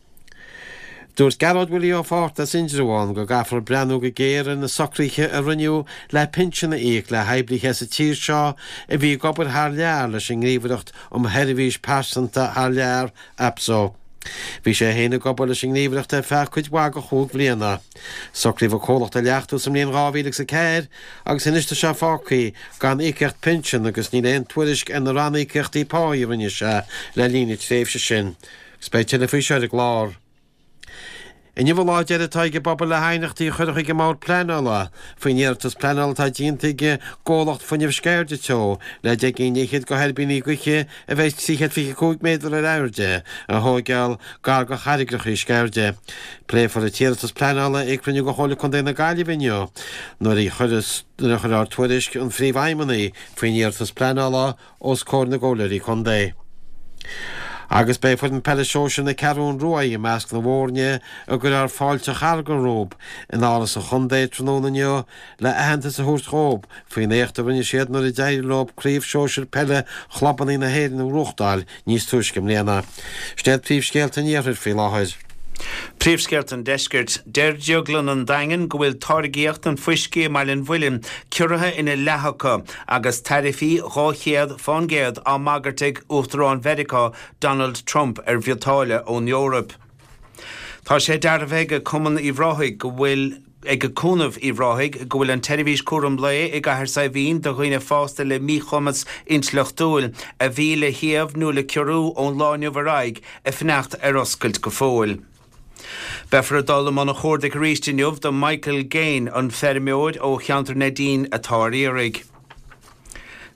Dúirt Gerard Willie fárt a sindraháin go gafar breanú go géir na socríthe a riniú le pinseanna íoc le hebliché sa tír seo a bhí gobar thar lear leis an ngríomhaireacht heirihís persanta thar lear apsó. Bhí sé héna gobal leis an ngríomhaireacht a feadh chuid bhá go chuig bliana. Socríomh cholacht a leachtú sa mlíon rábhíleach sa céir agus iniste se fácaí gan ícecht pinsean agus ní éon tuairisc an ran íceachtaí páí rinne se le lína tréimhse sin. Spéitiile faoi seir a glár. In bh láidir atá go bobbal le hainachtaí chuidecha go mór pleála, faoinéirtas pleálatá díntaige ggólacht fannemh scéirde teo le de gcéad go heirbíní goiche a bheith 5 méadar ar airde a thógeal gar go charigrachaí scéirde. Pléfar a tíirtas pleála ag cruniú go hála chun déna gaiilehhaineo, nuair í chuidas chur tuairisc an phríomhhaimanaí faoinéirtas pleála os cór na ggóirí chun dé. Agus bei fud an pelle sóisian na ceún roií a measc na bhórne a gur ar fáilte chargan rób in álas a chundéid trónaneo le ahananta a thuústhób faoin éachta bhaine siad nar I deirilób críomh sóisiir pelle chlapaní na héidir na ruchtáil níos tuiscim léana. Stead príomhscéalta níorir fí láthid. Príomhscéalt an deisgirt deir dioglan an daingan go bhfuil táirgéocht an fuiscí mailin bhuilim cuirithe ina leathacha agus tarifií ráchéad fángéad á magartig Uachtarán Mheiriceá Donald Trump ar bhiotáile ón Eorop. Tá sé dearbheige cuman I bhráthig go bhfuil ag go cúnamh I bhráthig go bhfuil an televís cuaram lé ag gahar sa bhín do chuoine fásta le míchomas intleachtúil a bhí le hiamh nó le cearú ón láineh raig a fneacht ar oscailt go fóil. Befra dul am an chóirde rístinneomh do Michael Gain an fermióid ó cheantar Nadine a táirírig.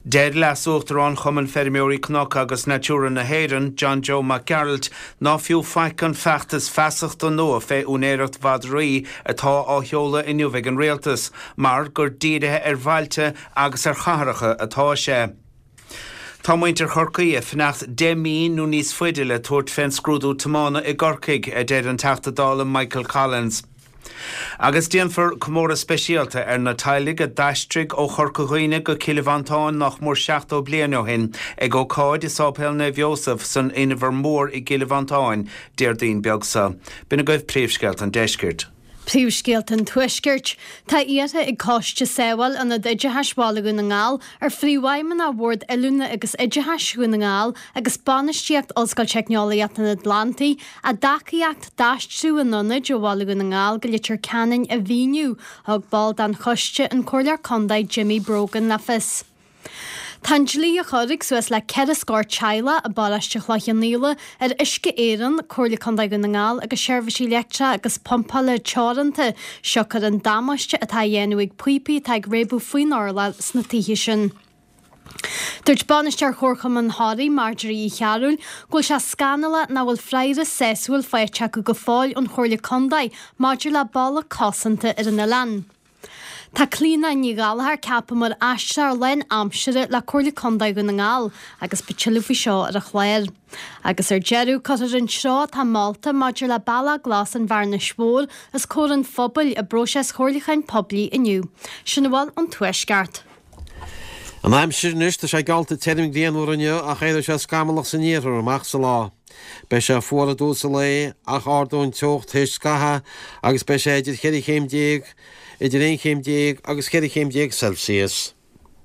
Dead lasúachtar an chuman fermiúí cnach agus natúra na héireann John Joe McGarrett ná fiú feicán feachtas feasacht an nua fé únéireacht bhadrí atá á sheola inniu bheith an réaltas, mar gur díadithe bhailte agus chaharacha atá sé. Tá muintear chorcaí fnacht 10 mín nó níos foiideile tuairt féin scrúdú tamána i gcorcaig a déad an teachtadála Michael Collins. Agus déanfar cumóra speisialta na tailig a daistrig ó chorcaghine go Gillivantáin nach mór 7 bliana hin ag ó cáid is ápéil na Joseph san inmhar mór i Gillivantáin déir daon beagsa. Bina goibh príomhsceilt an deiscirt. Príomhscéalt an tuiscirt, Tá iartha ag cáiste saoil an ide haisbála go na ngáil ar phríomhhaimman a bhórd eilúna agus ide haisú na ngáil agus banisteocht Oscail Teicneolaíocht na Atlantaí a dacaíocht daistú an nonid ó bhála go na ngáil go litir canin a bhíniu ag báil dan choiste an Chorlear Condaid Jimmy Brogan na fis. Tangelí a chorig suas le cead scór teile a balaiste chláithníile ar isce éan Chorlear Condaid go na ngáil agus seirbhísí leicte agus pompa le teoranta seochar an damáiste atá dhéanamh puipi ag réabú faoin orla sna tithe sin. Dúirt banistear chórcham an háirí Marjorie Chearúil ghfuil se scanala na bhfuil freiire séúil feite go fáil an Chorlear Condaid maidir le balla cosanta ar an lean. Tá clína nígáilthar ceapa mar aistear len amsire le Chorlear Condaid go na ngáil agus betilúfi seo ar a chléir. Agus ar jeú cotar an seo tá Malta maidir le balla glas an bhar na spór as cór an phobal a broses chorlachain poblí inniu. Sinna bhil an tuisceart. An aimsir nuis tá sé galta teirmig déanúranne a chéidir se scamalach san níar amach sa lá. Be se fuair dúsa lé ach ardún teocht thuis scatha agus be sé idir chéidir chéimdíag idir 1 agus 4 Celsius.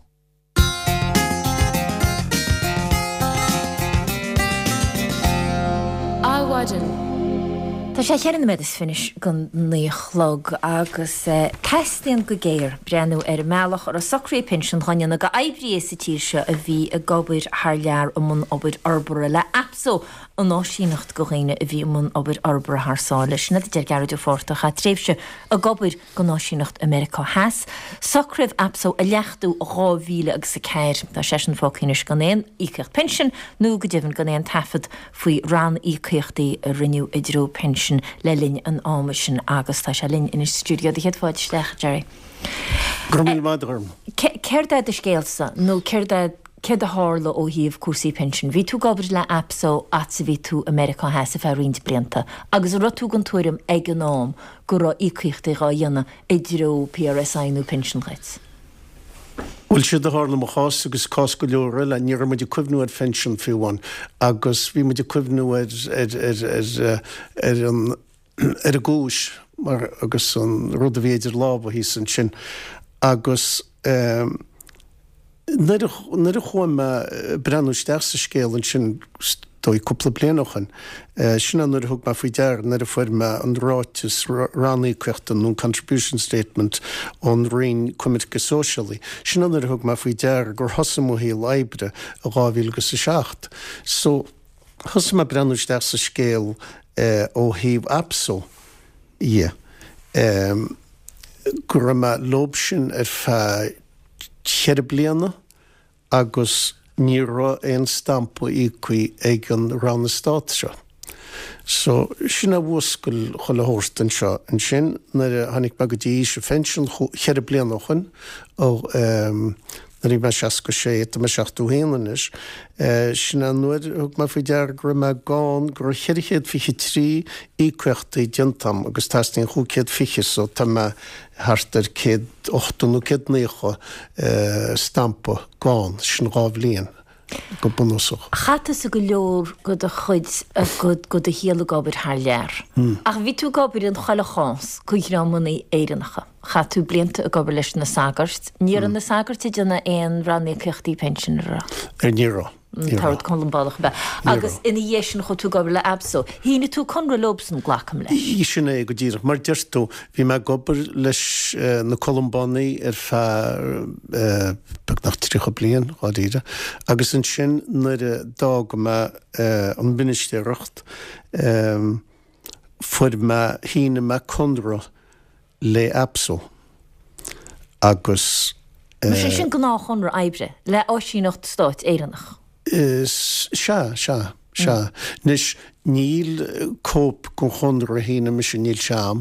Tá sé chearan med is finis gon níolog agus ceistíon go géir brenn ar meach ar a socraí pension chaine go aibrí sa tíirse a bhí a gobair th lear am mun obair arbora le apso an náisínacht go chéine a bhí mun obair arbora thsáiles na de garú fortach a tréifse a gobair go náisínacht America heas. Socraibh apso a lechtú 2,000 agus sa céir Tá sé an fácínis gonéon íceocht pension nó go dtíhann gonéon tafad faoi ran íceochtaí a riniu idrú pension le linn an ámasin agus tá se linn in stúdio de héad fáid steach, Jerry. Gromíl madrum. Céir de scéalsa nó céir a hála ó híomh cuasaí pension. Bhí tú gobar le apso at sa bhí tú America heas a fearrint blianta. Agus ra tú an tuairim ag an nám go ra ícuochtaí gá dhéanana idirú PRSI-nú pension rights. Bhfuil siad a hála mo chás agus cás go leora le níor muidir cuimhnú ar pension fiúháin agus bhí muidir cuimhnú ar a gúis mar agus an rud a bhéidir lába hí san sin agus Nid a chuim brenn steach sa scéalann sin dói cúpla blianachan. Sin an thug me faoi dear nid a fuir me an ráitis rannaí cuiachtain nó contribution statement an rion cuimiidcha socially. Sin an thug me faoi dear gur thosamú hí leibre a 2006. So thosa me brenn steach sa scéal ó híomh apso gur me lob sin ar fe cheir bliana agus ní ra éon stampa ícuí ag an ranna stát seo. So sin a bhscoil chola hóstan seo an sin nar a hanig me go dtí se pension cheir blianachan ó na rí me 67 a me 7 is. Sin an nuair thug me faoi dear gur me gáin gur cheirichéad 3 ícuachtaí dintam agus tastíon chucéad fiche so tá me hartar 8 stampa gáin sin gábhlíon go bunúsach. Chatas a go leor go a chuid a go a héala gobar th lear. Ach bhí tú gobar an choile chás chuig rámnaí éireannacha. Cha tú blianta a gobar leis na sagart. Níor an na sagart i duna éon rannaí ceachtaí pension ra. Nírá. Táir chunbálach be. Agus ina dhéisian chu tú gobar le abso. Hína tú conra lobsan glacham leis. Í sinna go ddíireach mar deirtú bhí me gobar leis na Columbánaí ar nach 3 blian gáíre. Agus an sin nuair a dá go me an binisteoireacht fuair me hína me conra le apso agus Mar sin gná chunra aibre le áisínacht stáit éannach. Se. Nis níl cóp gon chunra hína me sin níl seam.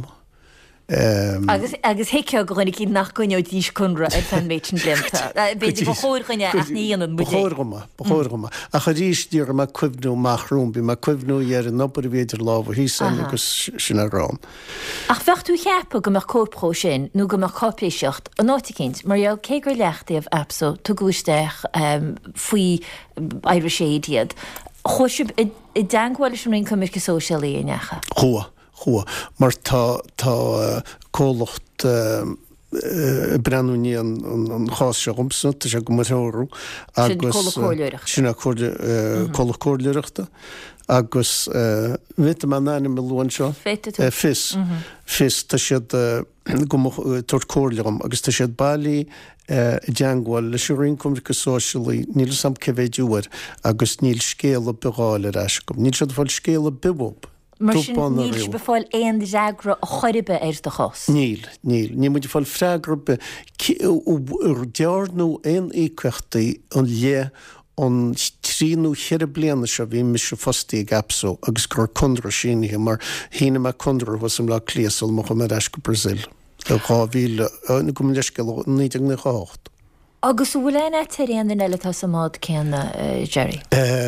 Agus heice goinnig í nach goine dís chunra fan méidsin blemta. Beidir go chóirchaine níanaan Bechóirgama. A cha ríis dír má cuimhnú machrún, bí má cuimhnú ar an nopur bhéidir lábhar hí san agus sin arám. Ach fechtú cheappa go mar cópró sin nó go mar copéisiocht an náiticinint, mar jou cé gur leachtaíomh apso tu gúisteach faoi aire séiad. Chóisib I dangháil sem rin cumir go sóisialaí necha. Chua, mar tá cólacht brenúní an cháise gomsa, tá sé go marthú agus sinna cólacht cóirleireachta agus vit man nána milún seo fis tá siad tuair cóirleam agus tá siad bailí deanghil le siúrin cumir go sóisialaí níl sam cehéidúir agus níl scéala beáil eis gom. Níl siad bháil scéala bibób. Mar sin níl beáil éon deagra a choiribe ar de chos. Níl. Ní muidir fáil freigrabe dearnú éon écuachtaí an lé an tríú cheire bliana se bhí mis se fostí gapsó agus gur chundra siníthe mar hína me chundra was sem le cléasal mo mar eis go Brasil. Gáhíle go leisceil 1998. Agus bhfuil taréan den eiletá samád céanna Jerry.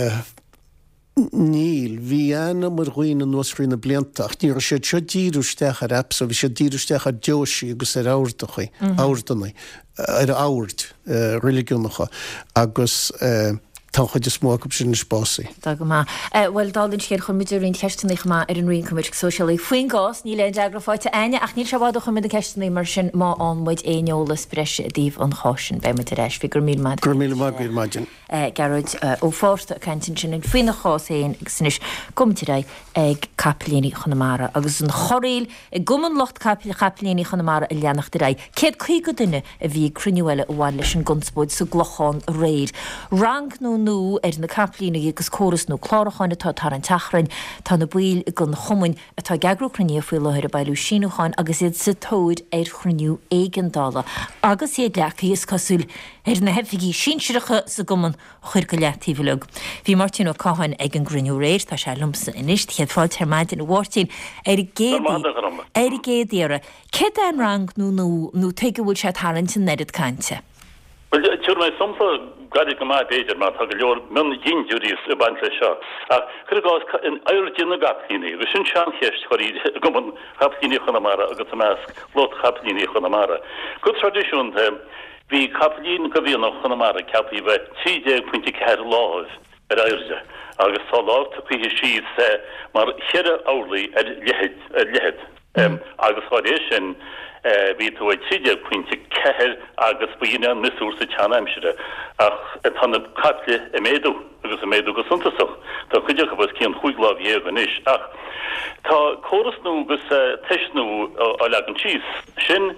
Níl, hí anna mar roioine nuasrína bliantaach, ní sé seo díústeach ar apsa, bhí sé díústeach ar deosí agus ar áirdachaí, áirdannaí, ar áirt religiúnacha, agus tá chuid is smó go sin spásaí. Tá go má. Bhfuil dálinn chéir chun muidirrín ceistanaí má ar an rion cumir sosialaí. Faoin gás ní le deagraáite aine ach níl sebáda chu mid a ceistanaí mar sin má anmuid éolalas breise a díomh an chásin be mit éis fi gur mí maid. Gur mí maidin. Garúid ó fásta a cantin sin an faoine chásaíon agus sanis gomtidé ag capelíní chunamara agus an choréil ag guman locht capelíní chunamara a leannach de ré. Céad chuig go duine a bhí cruniuile a bháil leis an gunsbóid sa glochán réir. Rang nó ar na caplína agus choras nó chlárachainna tá tar an teachrain tá na buil I gon chomuin atá geagrú cruníomh fuil leir a bailú síúcháin agus iad sa tóid ar chruniú éigendála. Agus iad lecha is cosúil ar na hefigí sinseiricha sa goman chuir go letíhleg. Bhí Martin ó cáhain ag an gruniú réir tá sé lumsa inis chéad fáil termaid in bhórtín ar géadíara. Cé an rang nó teige bhúil sé tarint in nedid cainte. Well, you're my some gadi go ma beidir ma tag leor mun ginjuris a bantle seo. Could go in Ireland gapini, we sin chan hecht chori gomon hapini chonamara agus mask, lot hapini chonamara. Good tradition vi kaplin go vi no chonamara kapi ve 3.4 laws at Ireland. Agus solát to pi sheet mar chere hourly at lehed. Agus hodation ví tú tíide puinte ceir agus buine misúr sa teanimsere ach tanna catle méadú agus a méadú go suntasach Tá chuide go bus cían chuigláh dhégan is ach tá chorasnú gus teisnú á legan tíos sin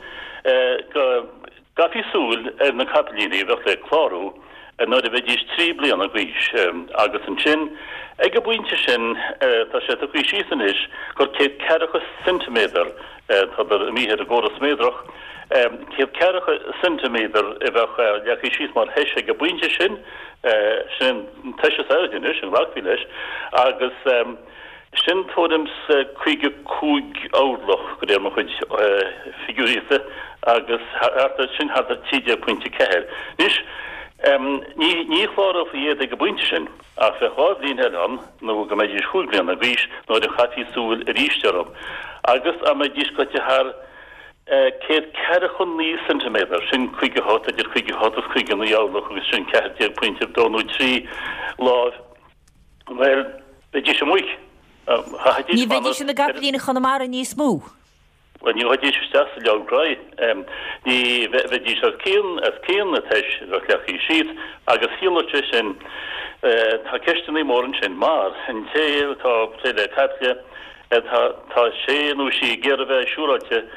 gafisúil ar na catlíní bheith le chlárú nó a bheith 3 bliana ghuiis agus an sin ag go buinte sin tá sé a chuí sísan is gur cé 4 centimetr tá míhe a góras méidirach cé 4 centimetr I bheith leachí síos mar heise go buinte sin sin teise agan is an bhhaí leis agus sin tódims chuige cúig áloch go dé mar chuid figuríte agus sin hat a 10.4. Nis ní chlár of iad go buinte sin a fe cháblín an nó go méidir chuúblian a bhís nó de chatí súil a ríistearm agus a me díscote haar céad 4 centimetr sin chuige hot a chuige hot a chuige na jáloch agus sin 4.3 láh well dí sem muich ní bheidir sin na gaplína chunamara níos mú. Well, you had issues just a young guy. The veggies as keen the tesh the sheet. Agus hilotishin Takeshtani Moran Shin Mar and say the tapia ta she no she gerve shurache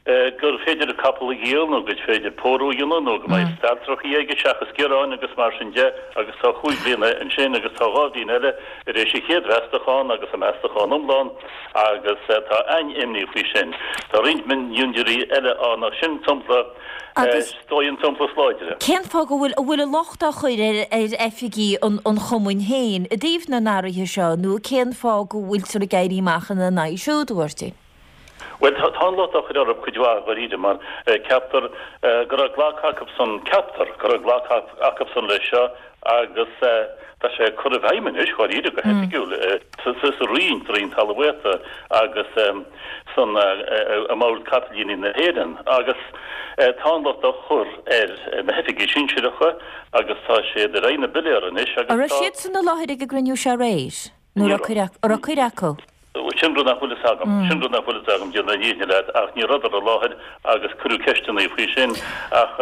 gur féidir a couple géal nó gus féidir póú nó nó go mai startroch ige seachas gerán agus mar sinje agus tá chuig bliana an sin agus táádín eile rééis sé chéad vestaán agus a meestaán omláán agus tá ein imní fao sin Tá rimin júndirí eile á nach sin tompla stoin tompla sláidere. Ken fá go bhfuil a lochta chuir ar FG an chomun héin a díomh na náirithe seo nó cén fá go bhfuil tú a gaiirí machchan na naisiúdúirtí. Well, tá lot a chuir arab chuidhá goríide mar captar gur a glách Jacobson captar gur a glách Jacobson lei seo agus tá sé chur a bhaimen is choíide go hefiúil rion talhta agus san a máil Catalín na héan agus tá lot a chur na hefigi sinseiricha agus tá sé de réine biliar an is agus. Ar siad san na láthir go grniú se rééis nó a chuireacu. Sinú nach bhfuil agam de na díine le ach ní rudar a láhead agus curú ceistena i fao sin ach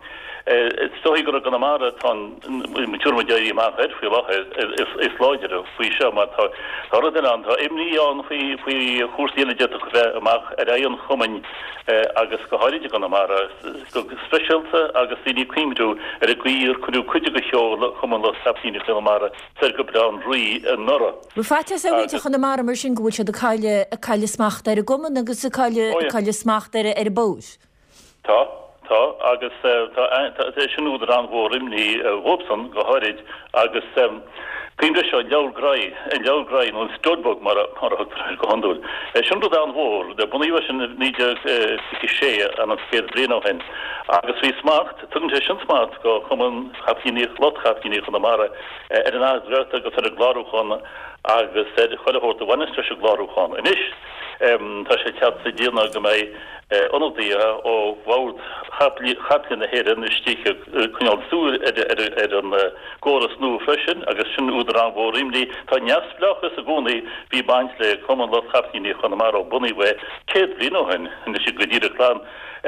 stoí gur gan mar tá túrma déirí máid fao láhead is láidir faoi seo mar tá rudan an tá imníán faoi chósíanana de go bheith amach aon chumain agus go háide gan mar go speisialta agus tíní cuiimú ar a gcuír chuú chuide go cheol chuman le saptíine fel mar go breán ruí an nora. Bu fáte ahainte chun na mar mar sin gohúil se do caile smacht ar a goman agus caile smacht ar a bós. Tá agus sinúd an bhrimní Hobson go háid agus Pínta seo leabhgraid nó Stodbog mar go handúil. Sinú an bhór, de buíha sin níide sé an féad bliana hen. Agus bhí smacht, tugann sé sin smacht go chuman chaptíní lotchaptíní chun na mara ar an áreachta go ar a gláúchan agus chuileóirta bhainiste se gláúchan. Inis tá sé teat sa díana go méid onaldí ó bhd chaplin na héan istíe chuneal súr ar an ggóras nó freisin agus sin úidir an bhór rimlí tá neasplachas a gúnaí bhí baint le cuman le chaptíní chun mar ó bunaí bheith céad blinohain in si go ddíidir chlán.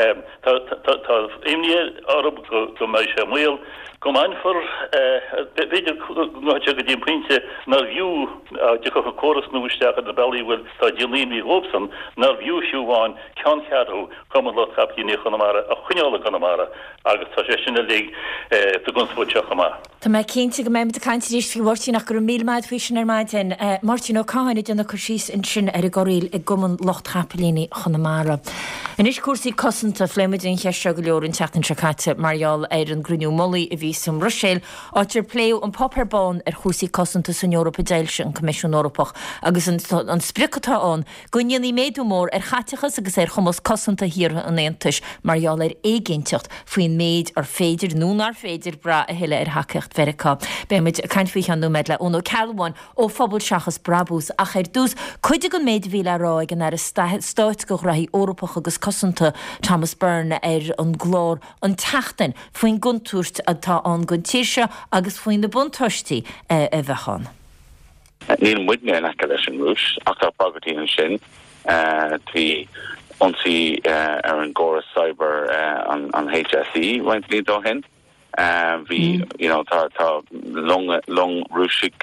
Tá imní arab go méid sé muil go einfor beidir go dtíon puinte na bhiú de go choras nuisteach na bellíhfuil tá Jolíní Hobson na bhiú siúháin cean cheadú cum le chaptíní chunamara a chuneála chunamara agus tá sé sinna lí do gunsfóteach má. Tá mé cinnte go méid a caiintíéis fi bhirtí nach gur míid fao sin ar maidin Martin ó cáinine denna chusís in sin ar a goíil ag goman locht chapelíní chunamara. In is cuasaí cosanta fléimeidin cheiste go leor an teachtain secaite marall ar an grúniú mollaí a bhí som Rusil áitir pléú an popperbán ar chusaí cosanta san Europa déilse an Comisiún Europach agus an spricatáán gunneaní méadú mór ar chatechas agus ar chumos cosanta híre an éantais marall ar éigeinttecht faoin méid ar féidir núnar féidir bra a heile ar hacecht verá. Beimiid caiintfuich an númed le ón ó ceháin ó fphobal seachas brabús a chuir dús chuide go méid bhíle ráig an ar stáit go raí Europach agus cosanta Thomas Byrne ar an glór an teachtain faoin guntúirt atá an guntíirse agus faoin na buntáistí a bheitán. Níl muidne an acha leis an rúis ach tá bagtí an sin tí onsaí ar an ggóras cyber an HSE roiint ní dó hen. Bhí tá long rúisiigh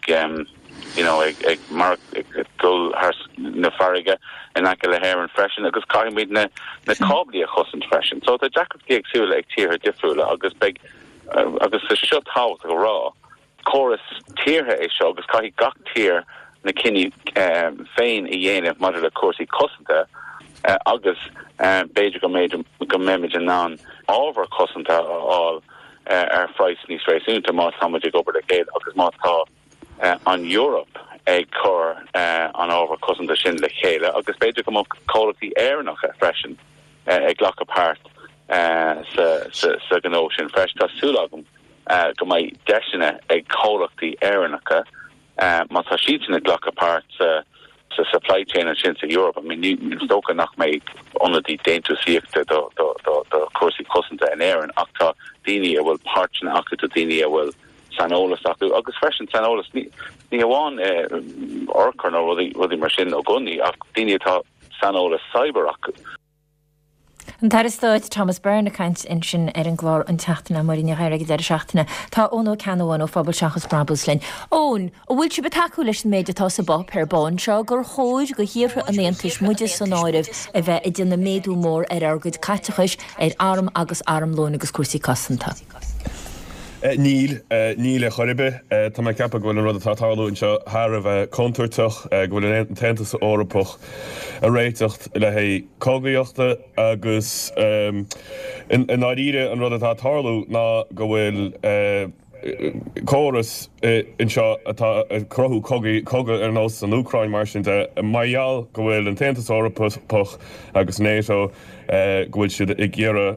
ag mar dul na farige in acha le hair an freisin agus caiimid na cáblaí a chosint freisin. So tá Jackí agsúla ag tíir difriúla agus agus sa seo tá go rá. Choras tíirthe é seo agus caihí gach tír na cinní féin i dhéanamh mar le cuasaí cosanta agus beidir go méid an ná ábhar cosanta áil ar freiis níos rééisúnta má táidir gobar le chéad agus má tá an Europe ag chur an ábhar cosanta sin le chéile agus beidir go cólaí éarnach a freisin ag ghlachapát sa gó sin freis tásúlagam go mai deisina ag cólachtaí éarnacha má tá sína ghlachapát sa supply chain an sin sa Europe. I mean, ní stocha nach méid onadí déintú síochta do cuasaí cosanta an éan ach tá daoine a bhfuil páirtna acu do daoine a bhfuil sanolas acu agus freisin sanolas ní amháin orchar nó rudí mar sin ó gcunaí ach daoine atá sanolas cyber acu. An tar is stoid Thomas Byrne kaint in sin an glár an teachtainna maríine haige de seachtainna tá ónó canháin ó fphobal seachas Brabuslin. Ón, ó bhfuil si betáú leis an méide tá sa bob per bán seo gur chóid go hiortha an éantais muide san áirih a bheith i dtí na méadú mór argad caiteachis arm agus armlón agus cuasaí cosanta. Níl a choribe tá mai cepa gohfuil rud atátáú seo Harbh contúirteach gohfuil an tentas órappach a réiteacht le hé cógaíochta agus in áíre an rud atátáú ná go bhfuil choras in seo atá crothú coga ar nós an Ucrain mar sin de maiall go bhfuil an tentas órappach agus NATO go bhfuil siad i ggéire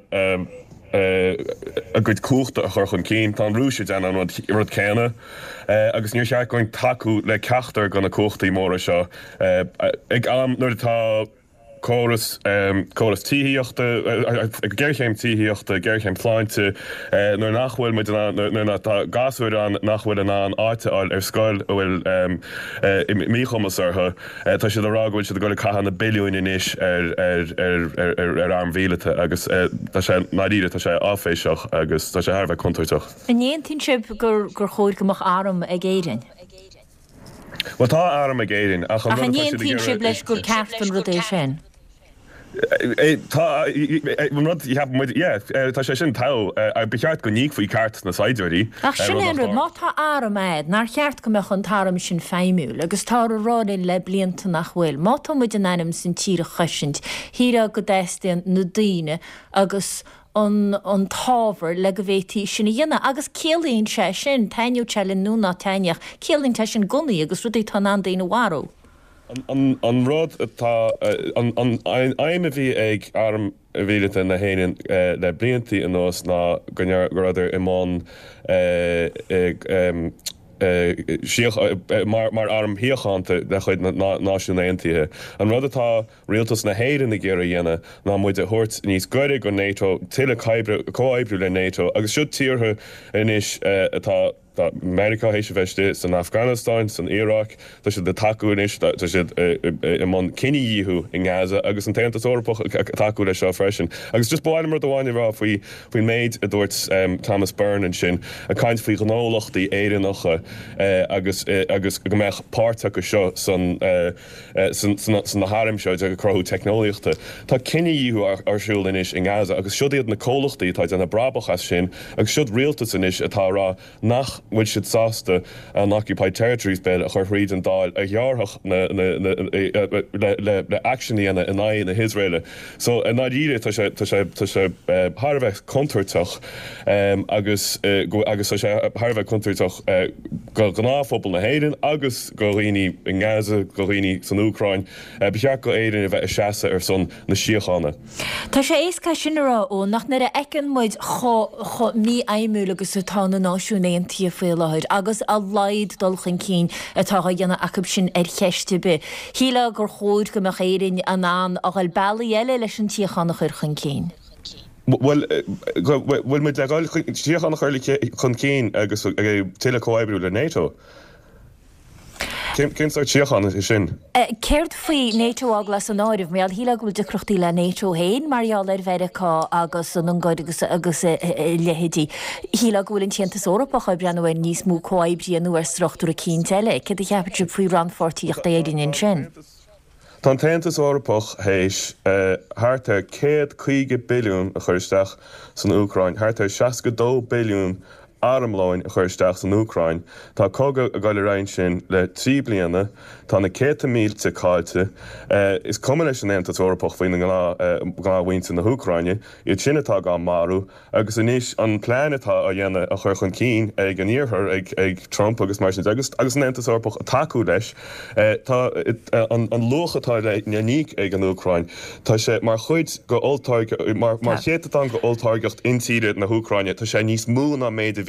a good cuachta a chur chun cín tá rúise an rud céine agus níor se goin taú le ceachtar gan na cuachtaí móra seo ag am nuair atá choras tííochta ggéirchéim tííochta ggéirchéim fláinte nuair nachhfuil nuair gasúir an nachhfuil an áite ar scoil bhfuil míchomas ortha tá siad aráhfuil siad go le caihan na billiún inis ar armhílete agus tá sé naíre tá sé áféiseach agus tá sé Harbh contúirteach. Anéon tínsib gur chóir gomach arm a géirin. Well tá arm a géirin a chanéon tínsib leis gur ceart an rudééis sin. Tá sé sin tá a beart go níic faoi ceart na Saidirí. Ach sin anrú má tá áid nar cheart go meach an tarm sin féimú, agus tá ráin le blianta nach bhfuil. Má tá muid an anim sin tíre chuisint, híra go déistíon na daine agus an tábhar le go bhhétí sinna dhéine agus céalaíonn sé sin tainú telinn nó ná taineach, céalaíonn te sin gunaí agus rudí tá an daine warú. An rud atá an aim a bhí ag arm a bhíte na héanaan le blianttaí an nós ná gonear idir imán mar arm híochananta de chuid náisiúnaontaithe. An rud atá rialtas na héireann na ggéire dhéine ná muid a thuirt níos goire go NATO tuile cóibrú le NATO, agus siúd tíortha inis atá America hééis se bheiste san Afghanistan, san Iraq, tá si de taúis tá si man cinnííú in Gaza, agus an teanta ópach taú lei seo freisin. Agus just báil mar doháin rá faoi méid a dúirt Thomas Byrne sin a caiint faoi gnálaachtaí éireannacha agus go meich páirrta go seo san na háim seo ag crothú technoliaachta. Tá cinnííú arsúil inis in Gaza, agus siúd na cólachtaí tá an na brabachas sin, agus siúd rialtas inis atá rá nach which should sásta an occupied territories bed a chur riad an dáil a dhearthach le actioní in na Israel. So an náíre tá sé Harbh contúirteach agus tá sé Harbh contúirteach go gnáfhobal na héireann agus go rií in Gaza go rií san Ucrain becheart go éidirn a bheith seasa ar son na siochána. Tá sé éca sinrá ó nach na a ecin muid mí aimimú agus atá na náisiúnéon tí fé leid agus a laid dulchan cín atá dhéanana acab sin ar cheiste be. Híle gur chóid go meach éireann an áil bailí eile leis an tíochanna churchan cín. Well, me le gáil tíochanna chuirla chun cín agus tuile cóibrú le NATO. Cén tíochanna sin? Céirt faoi NATO aglas an áirih méall híle gohfuil decrochtaí le NATO héin, marall ar bheitá agus an gáid agus lehédí. Híle gohfuil tíantas órappach a breanhfuil níos mú cóibrí anú ar strachtú a cín teile, cé a cheapú faoi ranfortííocht éidirn sin. Tá tentas órappach hééis háirtar 150 billiún a chuirteach san Ucrain, háirtar 62 billiún armláin a chuirteach san Ucrain, Tá cóga a gáil rain sin le 3 bliana, tá na 100,000 cáilte, is cum leis an tentas órappach faoin gláhainte na Ucraine, iad sinnatá gá marú, agus inis an plánatá a dhéanana a chuir chun cín ag an níorthir ag Trump agus mar sin agus an tentas órappach a taú leis, tá an luchatá le neaníic ag an Ucrain, Tá sé mar chuid go oltáige mar chétatá go oltáigecht intíide na Ucraine, tá sé níos mú na méid a bhí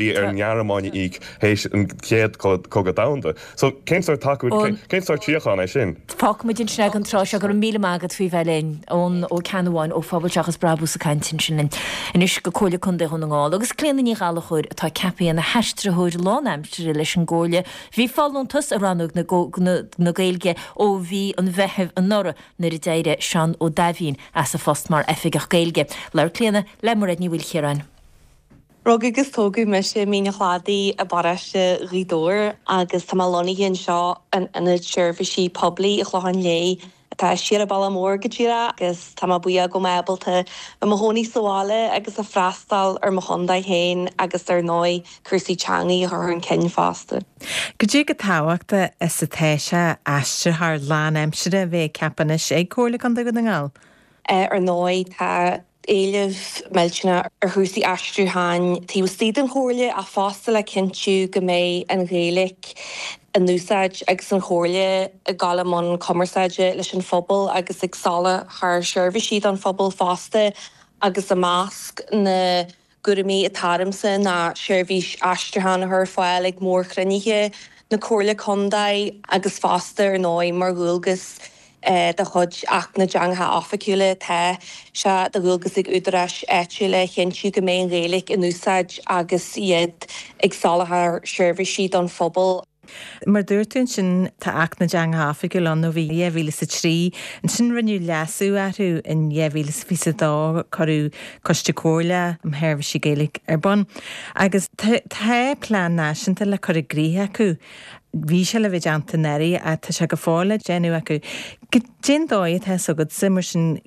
bhí ar an Jaarmáine ag hééis an céad cogad damda. So céimsar taú céimsar tríochan é sin. Fá mu din sne an trá se gur míle mágad fao bhelín ón ó ceanháin ó fábalteachchas brabú sa caiintin sin inis go chola chun de chun ngáil, agus cléanana í gála chuir atá cepaí an na heistrathúir láneimstre leis an ggóile. Bhí fallúntas a ranúg na gailge ó bhí an bheitheh an nora na i déire sean ó Davhín as sa fost mar efigach gailge. Leir cléanana lemar ní bhfuil chéráin. Rug agus tógu me sé mína chládaí a baraiste ridóir agus tá lona híonn seo ina seirbhísí poblí a chláin lé tá siar a balla mór go tíra agus tá buí go mebalta a mohóní sáile agus a freistal ar mo Honda héin agus ar 9 cuasaí teangaí ar an cin fásta. Go dtí go táhachtta is sa téise eiste th láneimsire a bheith ceapanis ag cóla chu go na ngáil? Ar 9 tá éileh meiltena ar thusaí astruúhain tí stíad an chóirle a fásta le cinú go méid an réalaigh an núsáid agus an chóirle a galamón commerceide leis an phobal agus ag sala th seirbhísí an phobal fásta agus a másc na gurimí atáramsa na seirbhís astruúhan th fáil ag mór chrunnithe na chóirle condaid agus fásta ar 9 mar ghúlgus de chud ach na deangatha áfaiciúla tá se de bhúlgus ag údaráis éitiú le chéintú go méon réalaigh in úsáid agus iad ag salathar seirbhísí don phobal. Mar dúirtún sin tá ach na deangatha áfaiciúla an nó bhí 2003 an sin rinneú leasú athú in 2022 choú coiste cóirle am theirbhísí gaeilge ar bon. Agus tá plán náisiúnta le chur a gríthe acu. Bhí se le bheith antanéirí a tá se go fála déanú acu. Go din dóid the sogad simar sin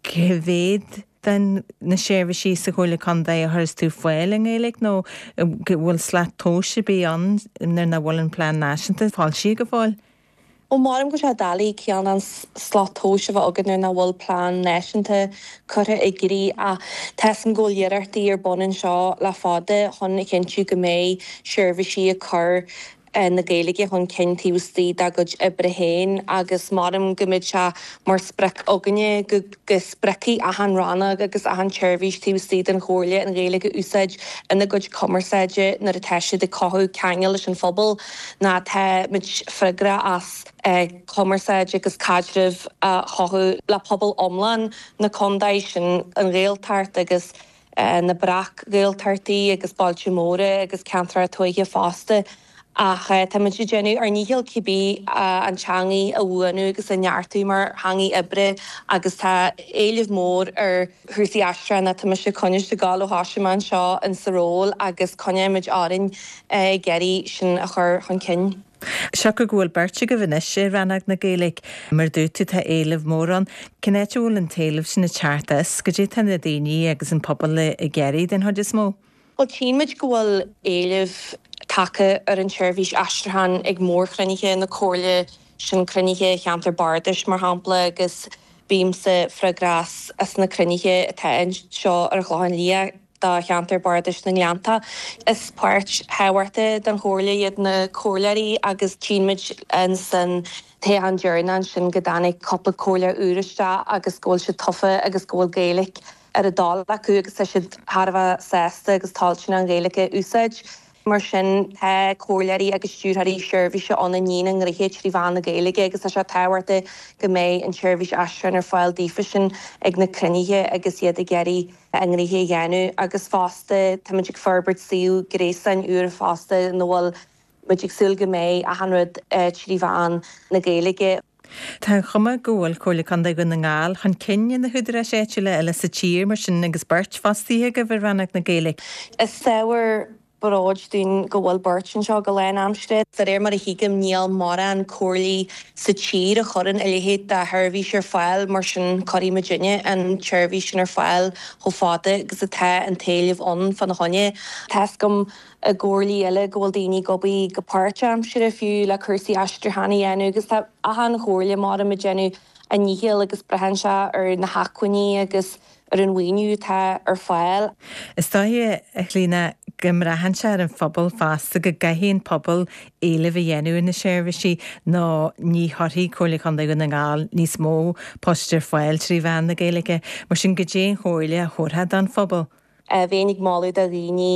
cehéad den na seirbhísí sa chóirle condaid a thuras tú foiil an gaeilge nó go bhfuil sleat tóise bí an nar na bhfuil an plán náisiúnta fáil si go fáil? Ó marm go se dalí cean an slátóise bh agan na bhfuil plán náisiúnta chutha i ggurí a teas an ggóilíarartaí ar bonan seo le fáda chun cinú go méid seirbhísí a chur na gaeilge chun cintíí a go ibre héin agus marm gomid se mar sprec aganne go sprecí a an ranna agus a an seirbhís tíí an chóirle an gaeilge úsáid ina go commerceide nar a teise de cothú ceangeal leis an phobal ná the mit freigra as commerceide agus cadrih chothú le pobal omlan na condaid sin an réaltart agus na brach réaltartaí agus Baltimóra agus Cantar Toige fásta. Ach tá man si genú ar níhéal cibí an teangaí a bhuaú agus an neartú mar hangaí ibre agus tá éileh mór ar thusaí astra na tá se conis de gáil ó háisián seo an sa ról agus coneimiid árin geirí sin a chur chun cin. Se go ghfuil berte go bhine sé rannach na gaeilge mar dúirtú tá éileh mór an cinnéite bhfuil an taobh sin na teartas go dtí tan na daoine agus an pobal le i geirí den chuid is mó. Well tíimiid go bhfuil éileh take ar an seirbhís astrahan ag mór chrunnithe na cóirle sin crunithe cheantar bardais mar hampla agus bímsa freigras as na crunithe atá seo ar chláin lia dá cheantar bardais na leanta. Is páirt hehairta den chóirle iad na cóirleirí agus tíimiid an san té an dearnan sin go dánig coppla cóirle úraiste agus ggóil se tofa agus ggóil gaeilge ar a dal acu agus sé Harbh sésta agus táilsin an gaeilge úsáid. Mar sin the cóirleirí agus stúrthaí seirbhíse anna níana an rithé trí bhán na gaeilge agus a se táhairta go méid an seirbhís astran ar fáil dífa sin ag na crunithe agus iad a geirí an rithé dhéanú agus fásta tá muidir ferbert siú grééis an uair fásta nó bhfuil muidir súil go méid a hanrad trí bhán na gaeilge. Tá chuma ggóil cóla condaid go na ngáil chun cinne na chuidir séitiile eile sa tír mar sin agus beirt fástaíthe go bhar rannach na gaeilge. Is saoir baráid dún go bhfuil birtin seo go lein amstre, Tá mar a hiigim níl mar an cóirlaí sa tír a chorann a lehéad de thirmhís ar fáil mar sin choirí Virginia an seirbhís sin ar fáil cho fáda agus a the an taobh an fan na chonne. Teas gom a ggóirlaí eile go bhfuil daoine gobaí go páirte amstre fiú le chusaí astruhannaí dhéanú agus tá an chóirla mar a Virginia a níhéal agus brehanse ar na hacuiní agus ar an bhaoinú tá ar fáil. Is dóthe a chlína gomrahanse ar an phobal fásta go gaithíonn pobl éileh a dhéanú na seirbhísí nó ní thoirthaí cóirla condaid go na ngáil níos mó postir fáil trí bhean na gaeilge mar sin go dtéon chóirle a chóirtha don phobal. Bhénig máú a rií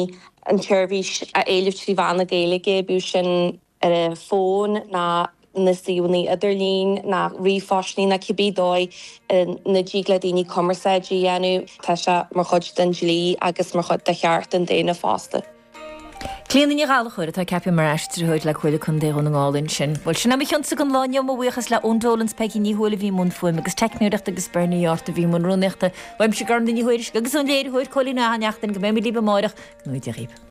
an tuirbhís a éileh trí bhana Gaeilge bú sin ar a fón na síúnaí idirlín na riomhfáisní na cibídóid na ddígla daoine commerceidí dhéanú tá se mar chud den dlí agus mar chud de cheart an déana fásta. Cléan í gála chuir tá cepi mar eisteúid le chuile chun déún an gáinn sin. Bhil sin am chunsa an láine má bhuichas le óndólans pegin níhuila bhí mún fuim agus techniúireachta agus spernaíart a bhí mún runneachta, bhaim se garm daní huiir agus an léir chuir cholína aneachtain go mé líbe máireach nó de riib.